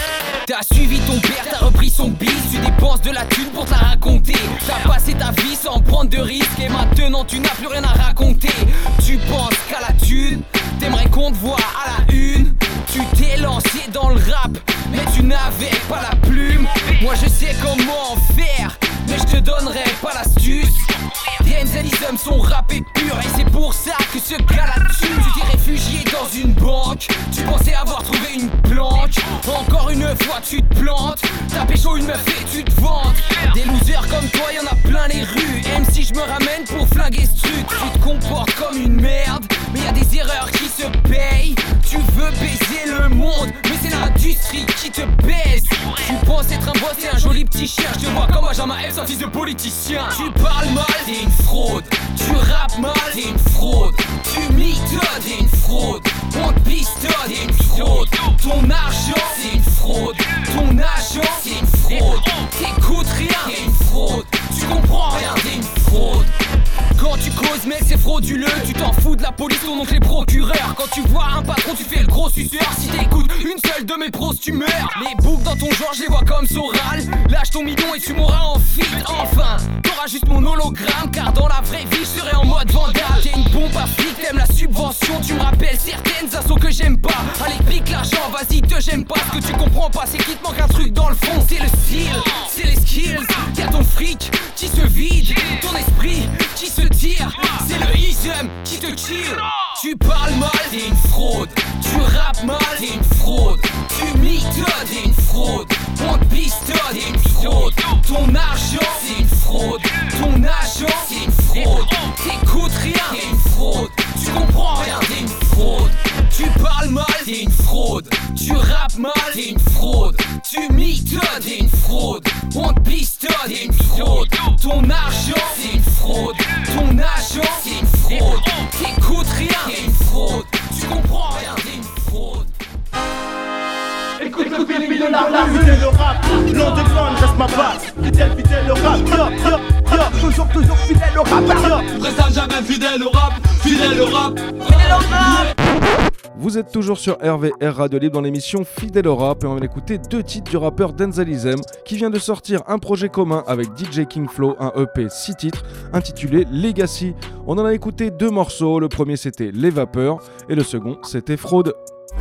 Speaker 1: T'as suivi ton père, t'as repris son bis, tu dépenses de la thune pour te la raconter. T'as passé ta vie sans prendre de risques et maintenant tu n'as plus rien à raconter. Tu penses qu'à la thune, t'aimerais qu'on te voit à la une. Tu t'es lancé dans le rap, mais tu n'avais pas la plume. Moi je sais comment faire, mais je te donnerai pas l'astuce. Denzelism, son rap est pur et c'est pour ça que ce gars là tue. Tu t'es réfugié dans une banque, tu pensais avoir trouvé une planque. Encore une fois tu te plantes, t'as pécho une meuf et tu te vantes. Des losers comme toi y'en a plein les rues. Même si je me ramène pour flinguer ce truc. Tu te comportes comme une merde, mais y'a des erreurs qui se payent. Tu veux baiser le monde, mais c'est l'industrie qui te baise. Tu penses être un boss et un joli petit chien. Je te vois comme Benjamin F, un fils de politicien. Tu parles mal, t'es une fraude. Tu rappes mal, t'es une fraude. Tu mitonnes, t'es une fraude. On te pistonne, t'es une fraude. Ton argent, c'est une fraude. Ton agent, c'est une fraude. T'écoutes rien, t'es une fraude. Tu comprends rien, t'es une fraude. Quand tu causes mec c'est frauduleux. Tu t'en fous de la police, ton oncle est procureur. Quand tu vois un patron tu fais le gros suceur. Si t'écoutes une seule de mes pros tu meurs. Les boucles dans ton genre je les vois comme Soral. Lâche ton million et tu mourras en fit. Enfin t'auras juste mon hologramme. Car dans la vraie vie je serai en mode vandale. T'es une pompe à flic, t'aimes la subvention. Tu me rappelles certaines assos que j'aime pas. Allez pique l'argent, vas-y te j'aime pas. Ce que tu comprends pas c'est qu'il te manque un truc dans le fond. C'est le style, c'est les skills. Y'a ton fric qui se vide, ton esprit qui se tire. C'est le ism qui te chill. Tu parles mal, t'es une fraude. Tu rappes mal, t'es une fraude. Tu mitonnes, t'es une fraude. On te pistonne, t'es une fraude. Ton argent, c'est une fraude. Ton agent, c'est une fraude. T'écoutes rien, t'es une fraude. Tu comprends rien, t'es une fraude. Tu parles mal, t'es une fraude. Tu rappes mal, t'es une fraude. Tu mitonnes, t'es une fraude. On te pistonne, t'es une fraude. Ton argent, c'est une fraude. Ton agent, c'est une fraude. T'écoutes rien, t'es une fraude. Tu comprends rien, t'es une fraude.
Speaker 2: Écoute le feeling de la rue et le rap. L'underground reste ma base. Fidèle au rap. Toujours fidèle au rap.
Speaker 23: Reste jamais fidèle au rap. Fidèle au rap.
Speaker 11: Vous êtes toujours sur RVR Radio Libre dans l'émission Fidèle au Rap et on va écouter 2 titres du rappeur Denzelism qui vient de sortir un projet commun avec DJ King Flow, un EP 6 titres intitulé Legacy. On en a écouté 2 morceaux, le premier c'était Les Vapeurs et le second c'était Fraude.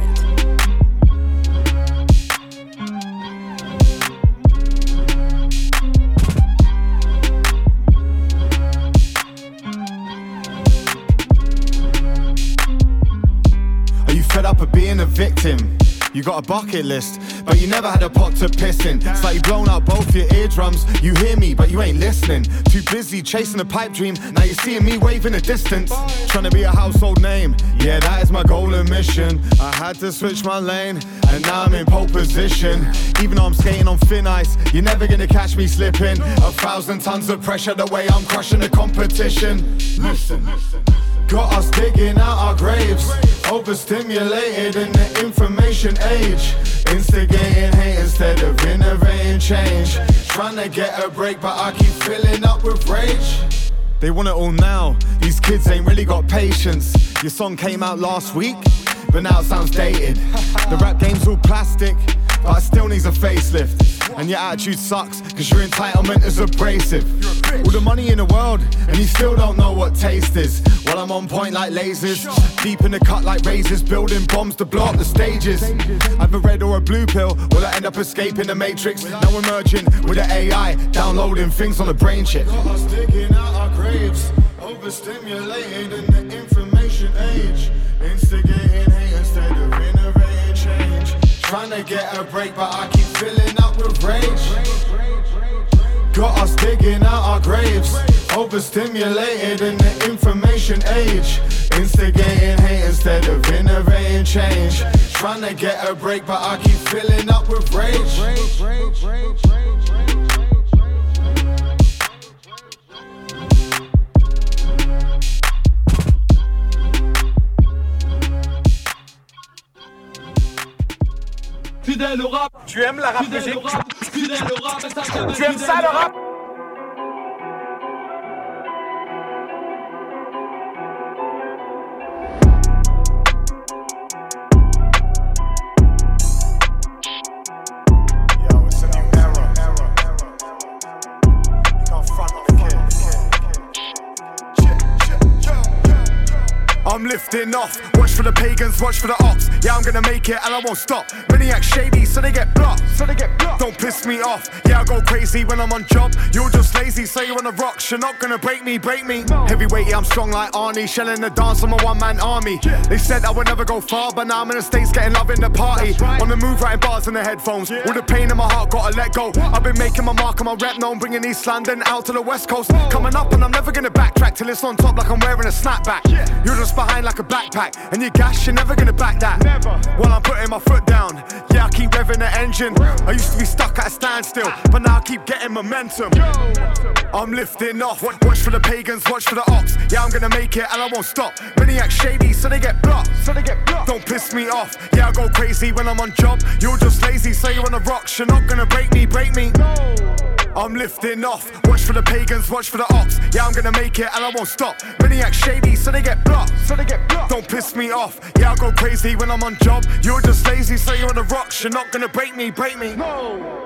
Speaker 3: Fed up of being a victim. You got a bucket list, but you never had a pot to piss in. It's like you blown out both your eardrums. You hear me, but you ain't listening. Too busy chasing a pipe dream. Now you're seeing me wave in the distance. Trying to be a household name. Yeah, that is my goal and mission. I had to switch my lane, and now I'm in pole position. Even though I'm skating on thin ice, you're never gonna catch me slipping. 1,000 tons of pressure, the way I'm crushing the competition. Listen. Got us digging out our graves, overstimulated in the information age, instigating hate instead of innovating change. Trying to get a break but I keep filling up with rage. They want it all now, these kids ain't really got patience. Your song came out last week, but now it sounds dated. The rap game's all plastic, but it still needs a facelift. And your attitude sucks, cause your entitlement is abrasive. All the money in the world, and you still don't know what taste is. While I'm on point like lasers, deep in the cut like razors, building bombs to blow up the stages. I've a red or a blue pill, will I end up escaping the matrix? Now emerging with an AI, downloading things on a brain chip. Got us digging out our graves, overstimulated in the information age, instigating hate instead of innovating change. Trying to get a break, but I keep filling up with rage. Got us digging out our graves, overstimulated in the information age, instigating hate instead of innovating change. Trying to get a break, but I keep filling up with rage.
Speaker 23: Fidèle au rap.
Speaker 2: Tu aimes la rap musique?
Speaker 23: Fidèle au rap.
Speaker 2: Tu aimes ça le rap?
Speaker 3: lifting off. Watch for the pagans, watch for the ox. Yeah, I'm gonna make it and I won't stop. Many act shady, so they get blocked. Don't piss me off. Yeah, I go crazy when I'm on job. You're just lazy, so you're on the rocks. You're not gonna break me. Heavyweight, yeah, I'm strong like Arnie. Shelling the dance, I'm a one-man army. They said I would never go far, but now I'm in the States getting love in the party. On the move, writing bars in the headphones. All the pain in my heart, gotta let go. I've been making my mark and my rep known, bringing East London out to the West Coast. Coming up and I'm never gonna backtrack till it's on top like I'm wearing a snapback. You're just behind like a backpack, and you gas, you're never gonna back that. While I'm putting my foot down, yeah, I keep revving the engine. I used to be stuck at a standstill, but now I keep getting momentum. I'm lifting off. Watch for the pagans, watch for the ox. Yeah, I'm gonna make it and I won't stop. Many act shady, so they get blocked. Don't piss me off. Yeah, I go crazy when I'm on job. You're just lazy, so you're on the rocks. You're not gonna break me. I'm lifting off. Watch for the pagans, watch for the ox. Yeah, I'm gonna make it and I won't stop. Many act shady, so they get blocked. Don't piss me off. Yeah, I go crazy when I'm on job. You're just lazy, so you're on the rocks. You're not gonna break me. No.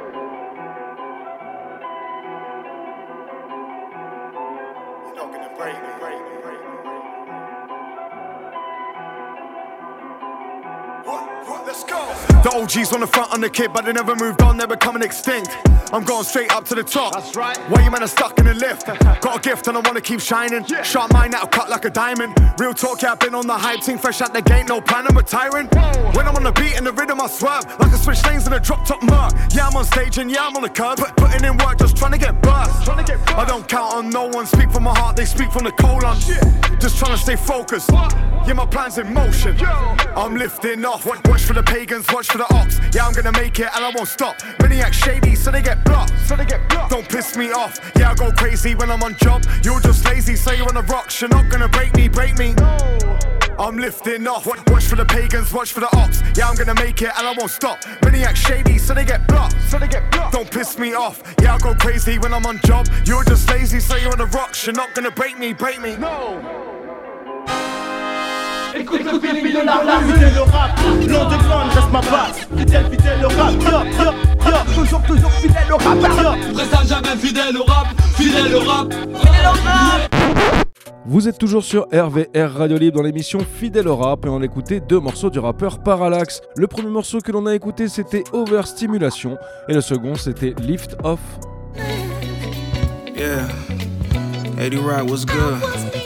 Speaker 3: Let's go. The OGs on the front on the kid, but they never moved on, they're becoming extinct. I'm going straight up to the top. That's right. Why you man are stuck in the lift? Got a gift and I wanna keep shining. Sharp mind that'll cut like a diamond. Real talk, yeah, I've been on the hype team, fresh out the gate, no plan, I'm retiring. When I'm on the beat and the rhythm, I swerve like I switch lanes in a drop top mark. Yeah, I'm on stage and yeah, I'm on the curb, putting in work, just trying to get burst. I don't count on no one, speak from my heart, they speak from the colon. Just trying to stay focused. Yeah, my plan's in motion. I'm lifting off. Watch for the pagans, watch for the ox. Yeah, I'm gonna make it and I won't stop. Many act shady, so they get blocked. Don't piss me off. Yeah, I go crazy when I'm on job. You're just lazy, so you're on the rocks. You're not gonna break me. I'm lifting off. Watch for the pagans, watch for the ox. Yeah, I'm gonna make it and I won't stop. Many act shady, so they get blocked. Don't piss me off. Yeah, I go crazy when I'm on job. You're just lazy, so you're on the rocks. You're not gonna break me. No.
Speaker 2: Écoute le feeling de la fidèle au rap. Nom de bande, reste ma base. Fidèle au rap. Toujours fidèle au rap.
Speaker 4: Reste jamais fidèle au rap. Fidèle au rap.
Speaker 11: Vous êtes toujours sur RVR Radio Libre dans l'émission Fidèle au rap et on a écouté 2 morceaux du rappeur Parallax. Le premier morceau que l'on a écouté c'était Overstimulation et le second c'était Lift Off.
Speaker 5: Yeah, Eddie Rock was good.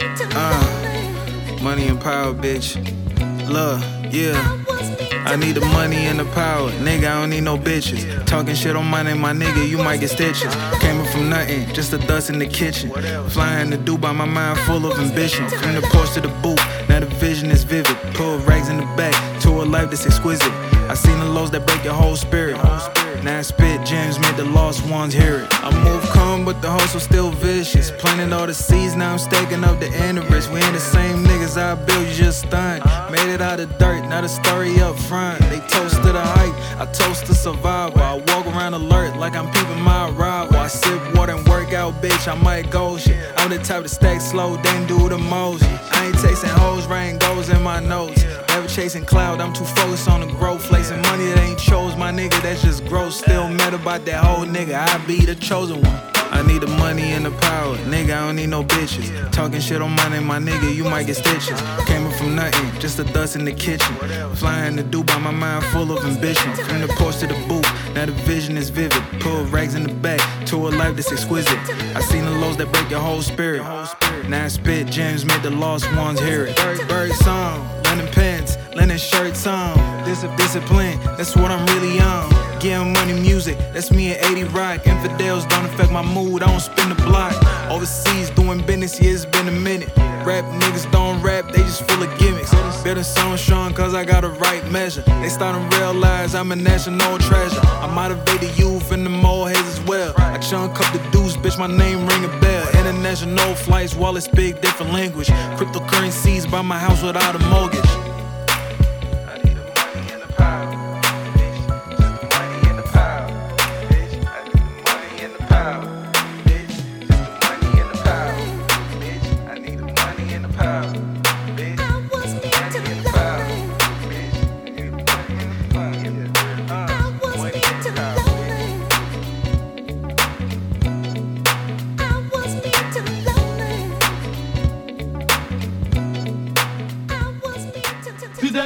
Speaker 5: Money and power, bitch. Love, yeah. I need the money and the power. Nigga, I don't need no bitches. Talking shit on my name, my nigga, you might get stitches. Came up from nothing, just a dust in the kitchen. Flying to Dubai, my mind full of ambition. From the porch to the booth, now the vision is vivid. Pull rags in the back, to a life that's exquisite. I seen the lows that break your whole spirit. Now I spit gems, made the lost ones hear it. I move calm, but the hustle still vicious. Planting all the seeds, now I'm staking up the interest. We ain't the same niggas I built, you just stunned. Made it out of dirt, now the story up front. They toast to the hype, I toast to survival. I walk around alert like I'm peeping my rival. I sip water and work out, bitch, I might go shit. I'm the type to stack slow, then do the most. I ain't chasing hoes, rain goes in my notes. Never chasing cloud, I'm too focused on the growth. Flexing money that ain't chose, my nigga, that's just growth. Still mad about that whole nigga, I be the chosen one. I need the money and the power, nigga, I don't need no bitches. Talking shit on my name, my nigga, you might get stitches. Came up from nothing, just a dust in the kitchen. Flying to Dubai, my mind full of ambition. From the porch to the booth, now the vision is vivid. Pull rags in the back, to a life that's exquisite. I seen the lows that break your whole spirit. Now I spit gems, make the lost ones hear it. Bird song, linen pants, linen shirts on. Discipline, that's what I'm really on. Getting money music, that's me and 80 Rock. Infidels don't affect my mood, I don't spin the block. Overseas doing business, yeah, it's been a minute. Rap niggas don't rap, they just full of gimmicks. Better sound strong cause I got a right measure. They starting to realize I'm a national treasure. I motivate the youth and the old heads as well. I chunk up the deuce, bitch, my name ring a bell. International flights, while it's big, different language. Cryptocurrencies, buy my house without a mortgage.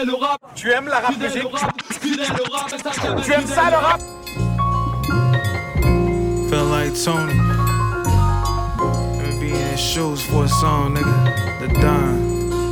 Speaker 4: fidèle au rap.
Speaker 2: Tu aimes la rap musique?
Speaker 4: Fidèle au rap,
Speaker 2: tu aimes ça le rap?
Speaker 5: Feel like Tony. Let me be in his shoes for a song, nigga. The Don.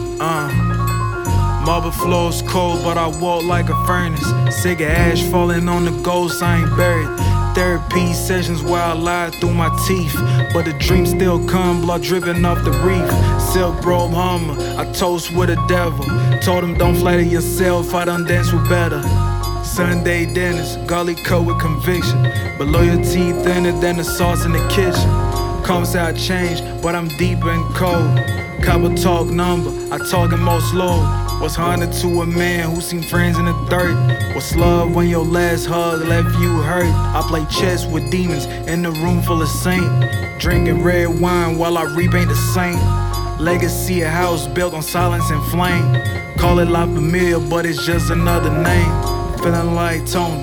Speaker 5: Marble floors cold, but I walk like a furnace. Sick of ash falling on the ghost, I ain't buried. Therapy sessions where I lie through my teeth, but the dreams still come, blood dripping off the reef. Silk robe Hummer, I toast with a devil. Told him don't flatter yourself, I done dance with better. Sunday dinners, gully cut with conviction, but loyalty thinner than the sauce in the kitchen. Come say I changed, but I'm deep and cold. Copper talk number, I talk in most low. What's haunted to a man who seen friends in the dirt? What's love when your last hug left you hurt? I play chess with demons in a room full of saints, drinking red wine while I repaint the saint. Legacy, a house built on silence and flame. Call it La Familia, but it's just another name. Feeling like Tony.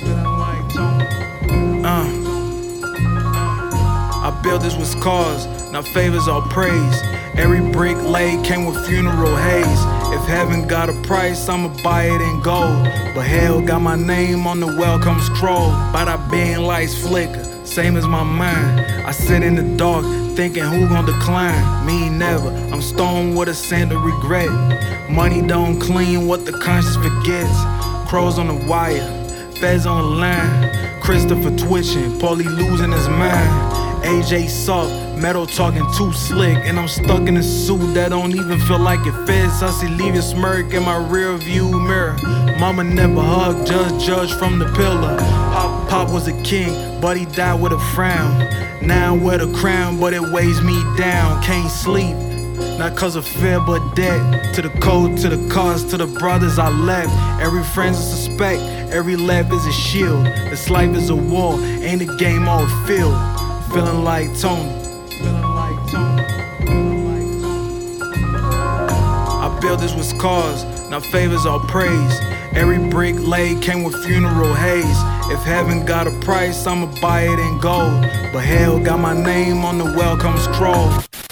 Speaker 5: I built this with scars, not favors or praise. Every brick laid came with funeral haze. If heaven got a price, I'ma buy it in gold. But hell got my name on the welcome scroll. Bada bing lights flicker, same as my mind. I sit in the dark, thinking who gon' decline? Me never, I'm stoned with a scent of regret. Money don't clean what the conscience forgets. Crows on the wire, feds on the line. Christopher twitching, Paulie losing his mind. AJ soft, metal talking too slick, and I'm stuck in a suit that don't even feel like it fits. I see leave your smirk in my rear view mirror. Mama never hugged, just judged from the pillar. Pop was a king, but he died with a frown. Now I wear the crown, but it weighs me down. Can't sleep, not cause of fear but debt. To the code, to the cause, to the brothers I left. Every friend's a suspect, every left is a shield. This life is a war, ain't a game on field. Feeling like Tony. I built this with scars, not favors or praise. Every brick laid came with funeral haze. If heaven got a price, I'ma buy it in gold. But hell got my name on the welcome scroll.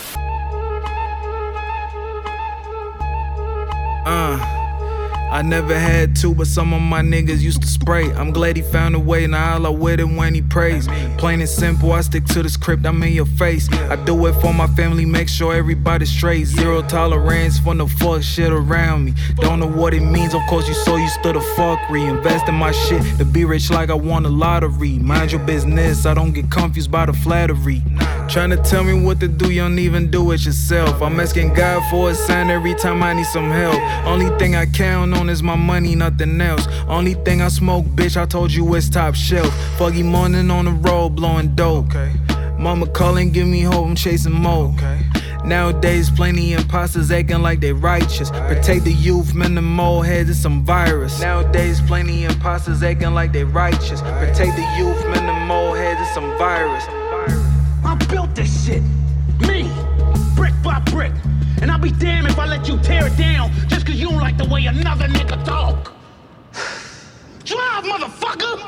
Speaker 5: I never had to, but some of my niggas used to spray. I'm glad he found a way, now all I with it when he prays. Plain and simple, I stick to the script, I'm in your face. I do it for my family, make sure everybody's straight. Zero tolerance for no fuck shit around me. Don't know what it means, of course you so used to the fuckery. Invest in my shit, to be rich like I won a lottery. Mind your business, I don't get confused by the flattery. Tryna tell me what to do, you don't even do it yourself. I'm asking God for a sign every time I need some help. Only thing I count on is my money, nothing else. Only thing I smoke, bitch, I told you it's top shelf. Foggy morning on the road, blowing dope. Mama calling, give me hope, I'm chasing more. Nowadays, plenty imposters acting like they righteous. Protect the youth, man, the mole heads, it's some virus. Nowadays, plenty imposters acting like they righteous. Protect the youth, man, the mole heads, it's some virus.
Speaker 2: I built this shit, me, brick by brick. And I'll be damned if I let you tear it down just cause you don't like the way another nigga talk. Drive, motherfucker!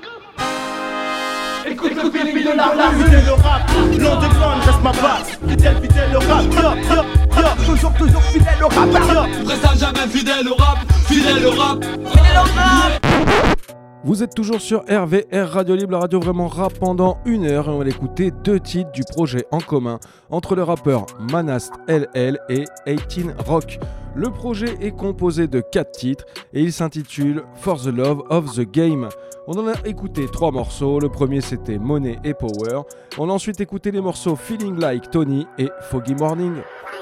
Speaker 6: Écoute le feeling de la rap, fidèle au rap, l'underground reste ma base. Fidèle au rap, toujours fidèle au rap.
Speaker 4: Reste jamais fidèle au rap, fidèle au rap, fidèle au rap.
Speaker 11: Vous êtes toujours sur RVR Radio Libre, la radio vraiment rap pendant 1 heure, et on va écouter 2 titres du projet en commun entre le rappeur Manast LL et 18 Rock. Le projet est composé de 4 titres et il s'intitule For the Love of the Game. On en a écouté 3 morceaux, le premier c'était Money et Power. On a ensuite écouté les morceaux Feeling Like Tony et Foggy Morning.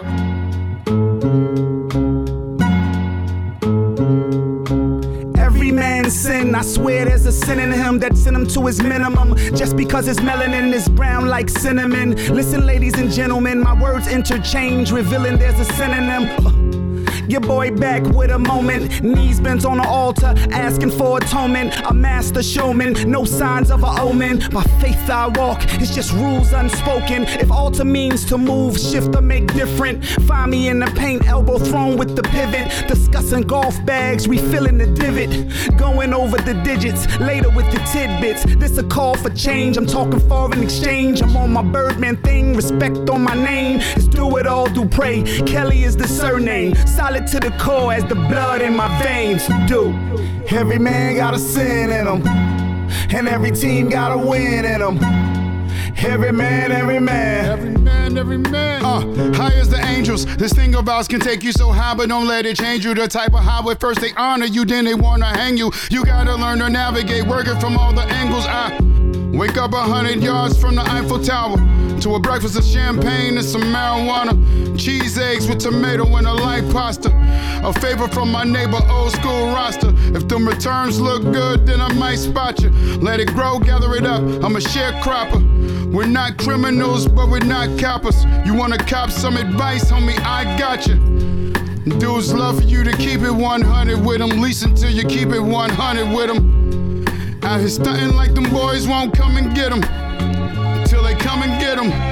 Speaker 8: Every man sin, I swear there's a sin in him that sent him to his minimum. Just because his melanin is brown like cinnamon. Listen, ladies and gentlemen, my words interchange, revealing there's a synonym. Your boy back with a moment, knees bent on the altar, asking for atonement. A master showman, no signs of an omen. By faith I walk, it's just rules unspoken. If altar means to move, shift or make different, find me in the paint, elbow thrown with the pivot. Discussing golf bags, refilling the divot. Going over the digits, later with the tidbits. This a call for change, I'm talking foreign exchange. I'm on my Birdman thing, respect on my name. It's do it all, do pray. Kelly is the surname. solid to the core as the blood in my veins do. Every man got a sin in him, and every team got a win in them. Every man, every man.
Speaker 25: Every man, every man. High as the angels. This thing of ours can take you so high, but don't let it change you. The type of high where first they honor you, then they wanna hang you. You gotta learn to navigate, working from all the angles. I wake up 100 yards from the Eiffel Tower to a breakfast of champagne and some marijuana. Cheese eggs with tomato and a light pasta. A favor from my neighbor, old school roster. If them returns look good, then I might spot you. Let it grow, gather it up. I'm a sharecropper. We're not criminals, but we're not coppers. You wanna cop some advice, homie? I got you. Dudes love for you to keep it 100 with them. Least until you keep it 100 with them. Out here stunting like them boys won't come and get them. Till they come and get them.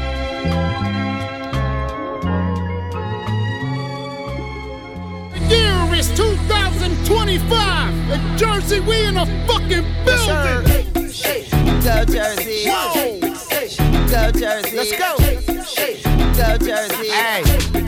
Speaker 2: Year is 2025. In Jersey, we in a fucking building.
Speaker 9: Go Jersey. Go Jersey. Let's go. Go Jersey.
Speaker 10: Hey.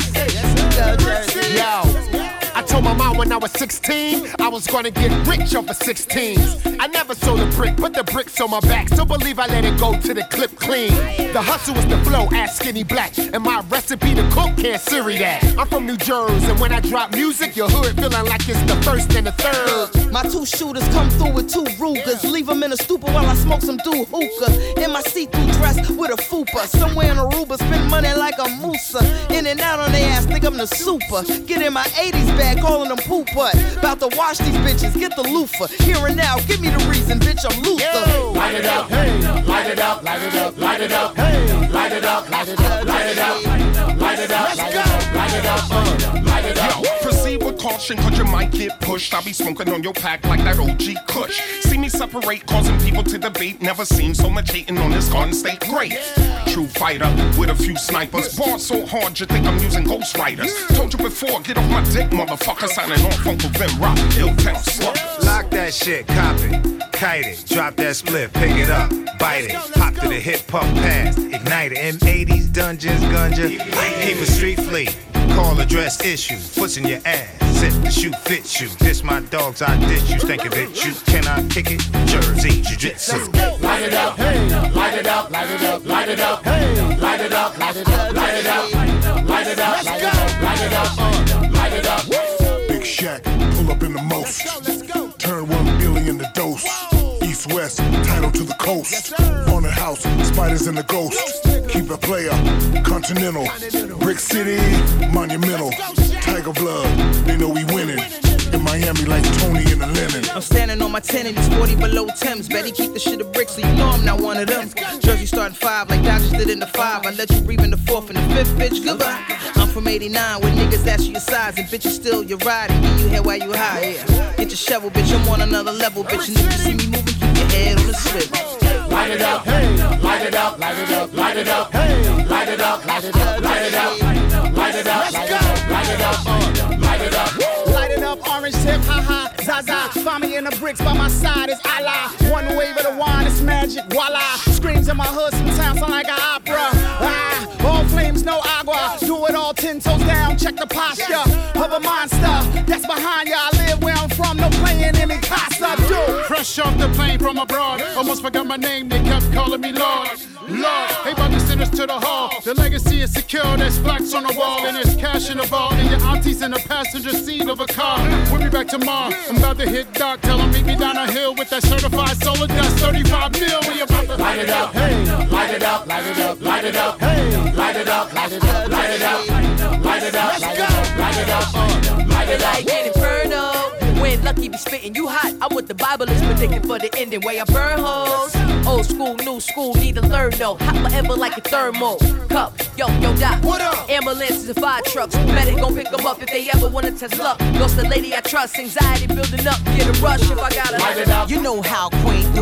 Speaker 9: Go Jersey.
Speaker 10: Yo. I told my mom when I was 16, I was gonna get rich over 16s. I never sold a brick, but the bricks on my back. Still believe I let it go to the clip clean. The hustle is the flow, ass skinny black. And my recipe to cook, can't Siri that. I'm from New Jersey, and when I drop music, your hood feeling like it's the first and the third.
Speaker 9: My two shooters come through with two Rugers. Leave them in a stupor while I smoke some dude hookah. In my see-through dress with a fupa. Somewhere in Aruba, spend money like a Musa. In and out on their ass, think I'm the super. Get in my 80s bag, calling them poop butt. About to wash these bitches, get the loofah. Here and now, give me the reason, bitch, I'm Luther.
Speaker 10: Light it up, hey, light it up, light it up, light it up, hey, light it up, light it up, light it up, light it up, light it up, light it up, light it up.
Speaker 12: Proceed with caution, cause you might get pushed. I'll be smoking on your pack like that OG Kush. See me separate, causing people to debate. Never seen so much hating on this Garden State great. True fighter with a few snipers. Bars so hard you think I'm using Ghost Riders. Told you before, get off my dick, motherfucker. Signing off Uncle Vim Rock, Hilltown Sluggers.
Speaker 14: Lock that shit, cop it, kite it, drop that split, pick it up, bite it, hop to the hip hop past, ignite it. M80s, dungeons, gunja, keep a street fleet. Call address issue, puts in your ass, zip the shoe fits you. This my dogs, I ditch you, stink of it. You cannot kick it, Jersey Jiu-Jitsu.
Speaker 10: Light it up, hey, light it up, light it up, light it up, hey, light it up, light it up, light it up, light it up, light it up, light it up, light it up.
Speaker 15: Big Shaq, pull up in the most. Turn 1 billion to dose. East-West, title to the coast. Haunted house, spiders and the ghost. Keep a player, continental. Brick City, monumental. Tiger blood, they know we winning. In Miami like Tony in the linen.
Speaker 9: I'm standing on my 10 and he's 40 below Thames. Betty keep the shit a brick, so you know I'm not one of them. Jersey starting 5 like Dodgers did in the 5. I let you breathe in the 4th and the 5th, bitch, goodbye. I'm from 89 when niggas ask you your size and bitches still your ride and give you head while you high, yeah. Get your shovel, bitch, I'm on another level, bitch. And if you see me moving, keep your head on the swivel.
Speaker 10: Light it up, hey, light it up, light it up, light it up, hey, light it up, light it up, light it up, light it up, light it up, light it up, light it up, light it up.
Speaker 2: Light it up, orange tip, haha, zaza. Find me in the bricks by my side, it's Allah. One wave of the wine, it's magic, voila. Screams in my hood, sometimes sound like an opera. Ah, all flames, no agua. Do it all 10 toes down, check the posture of a monster that's behind ya. I live where I'm from, no playing in me casa, dude.
Speaker 25: Fresh off the plane from abroad, almost forgot my name, they kept calling me Lord. Lord, they about to send us to the hall. The legacy is secure, there's plaques on the wall, and there's cash in the vault, and your auntie's in the passenger seat of a car. We'll be back tomorrow, I'm about to hit Doc, tell him meet me down the hill with that certified solar dust, 35 mil, we about to
Speaker 10: light it up, hey, light it up, light it up, light it up, hey, light it up, light it up, light it up, light it up, light it up, light it up, light it up, light it up.
Speaker 26: Like an inferno. When Lucky be spitting you hot, I'm what the Bible is predicting for the ending. Way I burn hoes. Old school, new school, need to learn though. Hot forever like a thermal cup. Yo, doc. What up? Ambulances and fire trucks. Medic gon' pick them up if they ever wanna test luck. Lost the lady I trust, anxiety building up. Get a rush if I gotta.
Speaker 10: Light it up.
Speaker 9: You know how Queen do.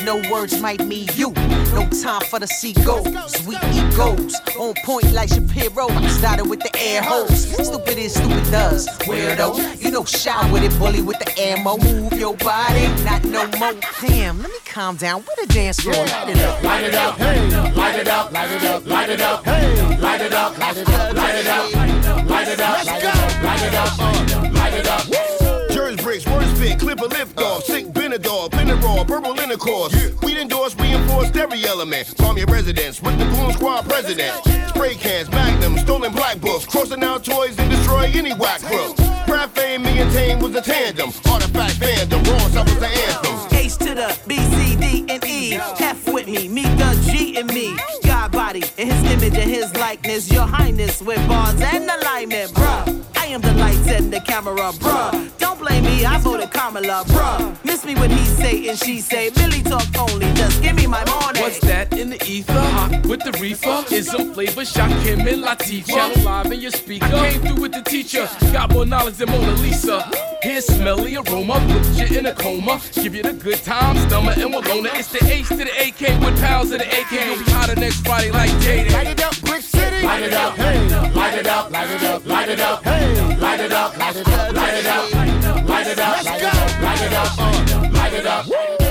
Speaker 9: no words might mean you. No time for the seagulls, we egos. On point like Shapiro, started with the air hose. Stupid is, stupid does, weirdo. You know, shy with it, bully with the ammo. Move your body, not no more. Damn, let me calm down. Where the dance floor? Light it up,
Speaker 25: light it up, hey. Light it up, light it up, light it up, hey. Light it up, light it up, light it up, light it up, light it up, light it up, light it up.
Speaker 7: Jersey bricks, words fit, clip a lift off, sick Benadryl, Benadryl, purple intercourse. We'd endorse, reinforced every element. Palm your residence with the Goon Squad president. Spray cans, magnums, stolen black books, crossing out toys and destroy any whack crook. Rap fame, me and Tame was a tandem. Artifact fandom, raw stuff was the anthem.
Speaker 9: H to the B, C, D, and E. F with me, the G and me. God body in his image and his likeness. Your highness with bars and alignment, bruh. I am the lights and the camera, bruh. Don't blame me, I voted Kamala, bruh. Miss me when he say and she say. Millie talk only, just give me my morning.
Speaker 23: What's that in the ether? Hot with the reefer. Ism flavor, shot Kim and Latifah. Channel live in your speaker. I came through with the teacher. Got more knowledge than Mona Lisa. Here's smelly aroma, put you in a coma. Give you the good time, stomach and Walona. It's the H to the AK with pounds of the AK. You'll be hotter next Friday like Day-Day.
Speaker 25: Light it up, Brick City. Light it up, hey. Light it up, light it up, light it up, hey. Light it up, light it up, light it up, light it up, light it up, light it up, light it up.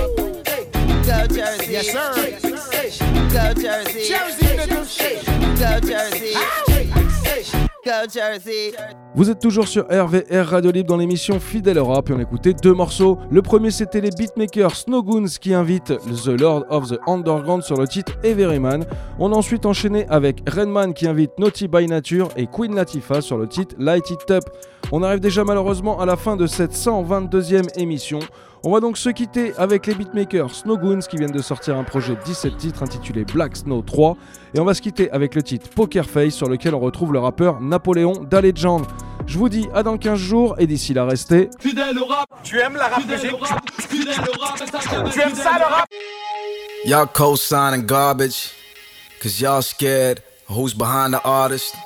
Speaker 9: Go Jersey.
Speaker 25: Yes, sir.
Speaker 9: Go Jersey.
Speaker 25: Jersey, niggas.
Speaker 9: Go Jersey. Go Jersey.
Speaker 11: Vous êtes toujours sur RVR Radio Libre dans l'émission Fidèle au Rap et on écoutait deux morceaux. Le premier c'était les beatmakers Snowgoons qui invitent The Lord of the Underground sur le titre Everyman. On a ensuite enchaîné avec Redman qui invite Naughty by Nature et Queen Latifah sur le titre Light It Up. On arrive déjà malheureusement à la fin de cette 122e émission. On va donc se quitter avec les beatmakers Snowgoons qui viennent de sortir un projet de 17 titres intitulé Black Snow 3 et on va se quitter avec le titre Poker Face sur lequel on retrouve le rappeur Napoléon Da Legend. Je vous dis à dans 15 jours et d'ici là restez
Speaker 23: fidèle au rap.
Speaker 25: Tu aimes la rap musique?
Speaker 23: Fidèle au rap.
Speaker 25: Tu aimes ça le rap?
Speaker 5: Y'all co-signing garbage cause y'all scared of who's behind the artist.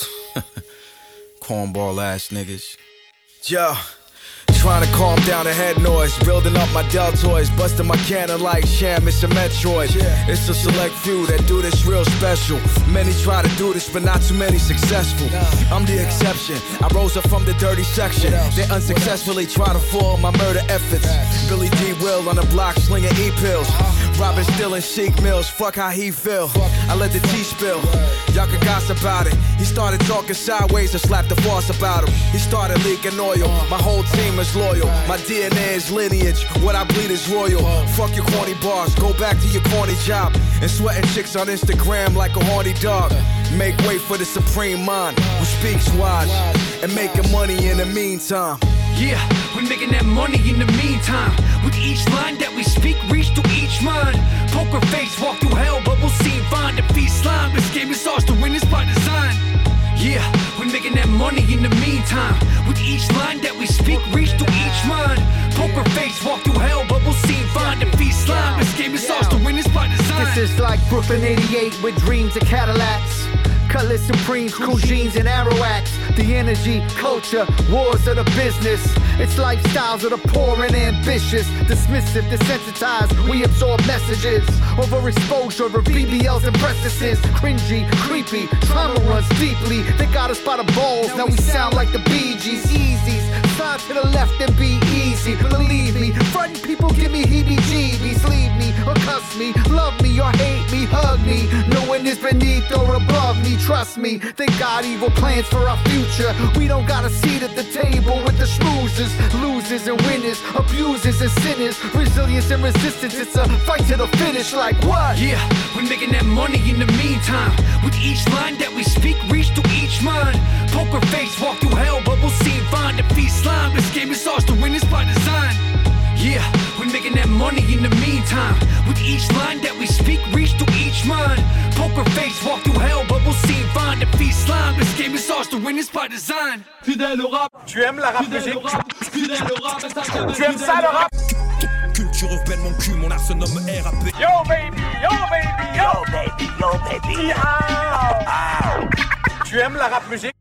Speaker 5: Cornball ass niggas. Yo, trying to calm down the head noise, building up my deltoids, busting my cannon like Sham, it's a Metroid. It's a select few that do this real special. Many try to do this, but not too many successful. I'm the exception. I rose up from the dirty section. They unsuccessfully try to foil my murder efforts. Billy D. Will on the block slinging E-pills. Robin stealing chic mills, fuck how he feel. I let the tea spill. Y'all can gossip about it. He started talking sideways and slapped the boss about him. He started leaking oil. My whole team is loyal. My DNA is lineage. What I bleed is royal. Fuck your corny bars. Go back to your corny job. And sweating chicks on Instagram like a horny dog. Make way for the supreme mind who speaks wise and making money in the meantime.
Speaker 23: Yeah, we're making that money in the meantime. With each line that we speak, reach to each mind. Poker face, walk through hell, but we'll see fine. Defeat slime, this game is ours to win, it's by design. Yeah, we're making that money in the meantime. With each line that we speak, reach to each mind. Poker face, walk through hell, but we'll see fine. Defeat slime, this game is ours to win, it's by design.
Speaker 16: This is like Brooklyn 88 with dreams of Cadillacs. Cutlass Supremes, cool jeans and Arawaks. The energy, culture, wars of the business. It's lifestyles of the poor and ambitious. Dismissive, desensitized, we absorb messages. Overexposure of BBLs and breastises. Cringy, creepy, trauma runs deeply. They got us by the balls, now we sound like the Bee Gees. Easies, slide to the left and be easy. Believe me, frightened people give me heebie-jeebies. Leave me or cuss me, love me or hate me, hug me. No one is beneath or above me. Trust me, they got evil plans for our future. We don't got a seat at the table with the schmoozers, losers and winners, abusers and sinners. Resilience and resistance, it's a fight to the finish. Like what?
Speaker 23: Yeah, we're making that money in the meantime. With each line that we speak, reach to each mind. Poker face, walk through hell, but we'll see fine. Defeat slime, this game is ours to win, it's by design. Yeah, we're making that money in the meantime. With each line that we speak, reach to each mind. Poker face, walk through hell, but we'll see fine. Defeat slime, this game is ours to win, it's by design.
Speaker 25: Fidèle au rap. Tu aimes la rap musique?
Speaker 23: Fidèle au rap.
Speaker 25: Tu aimes ça le rap?
Speaker 23: Culture urbaine, mon cul, mon art se nomme RAP.
Speaker 25: Yo baby, yo baby, yo baby, yo baby. Tu aimes la rap musique?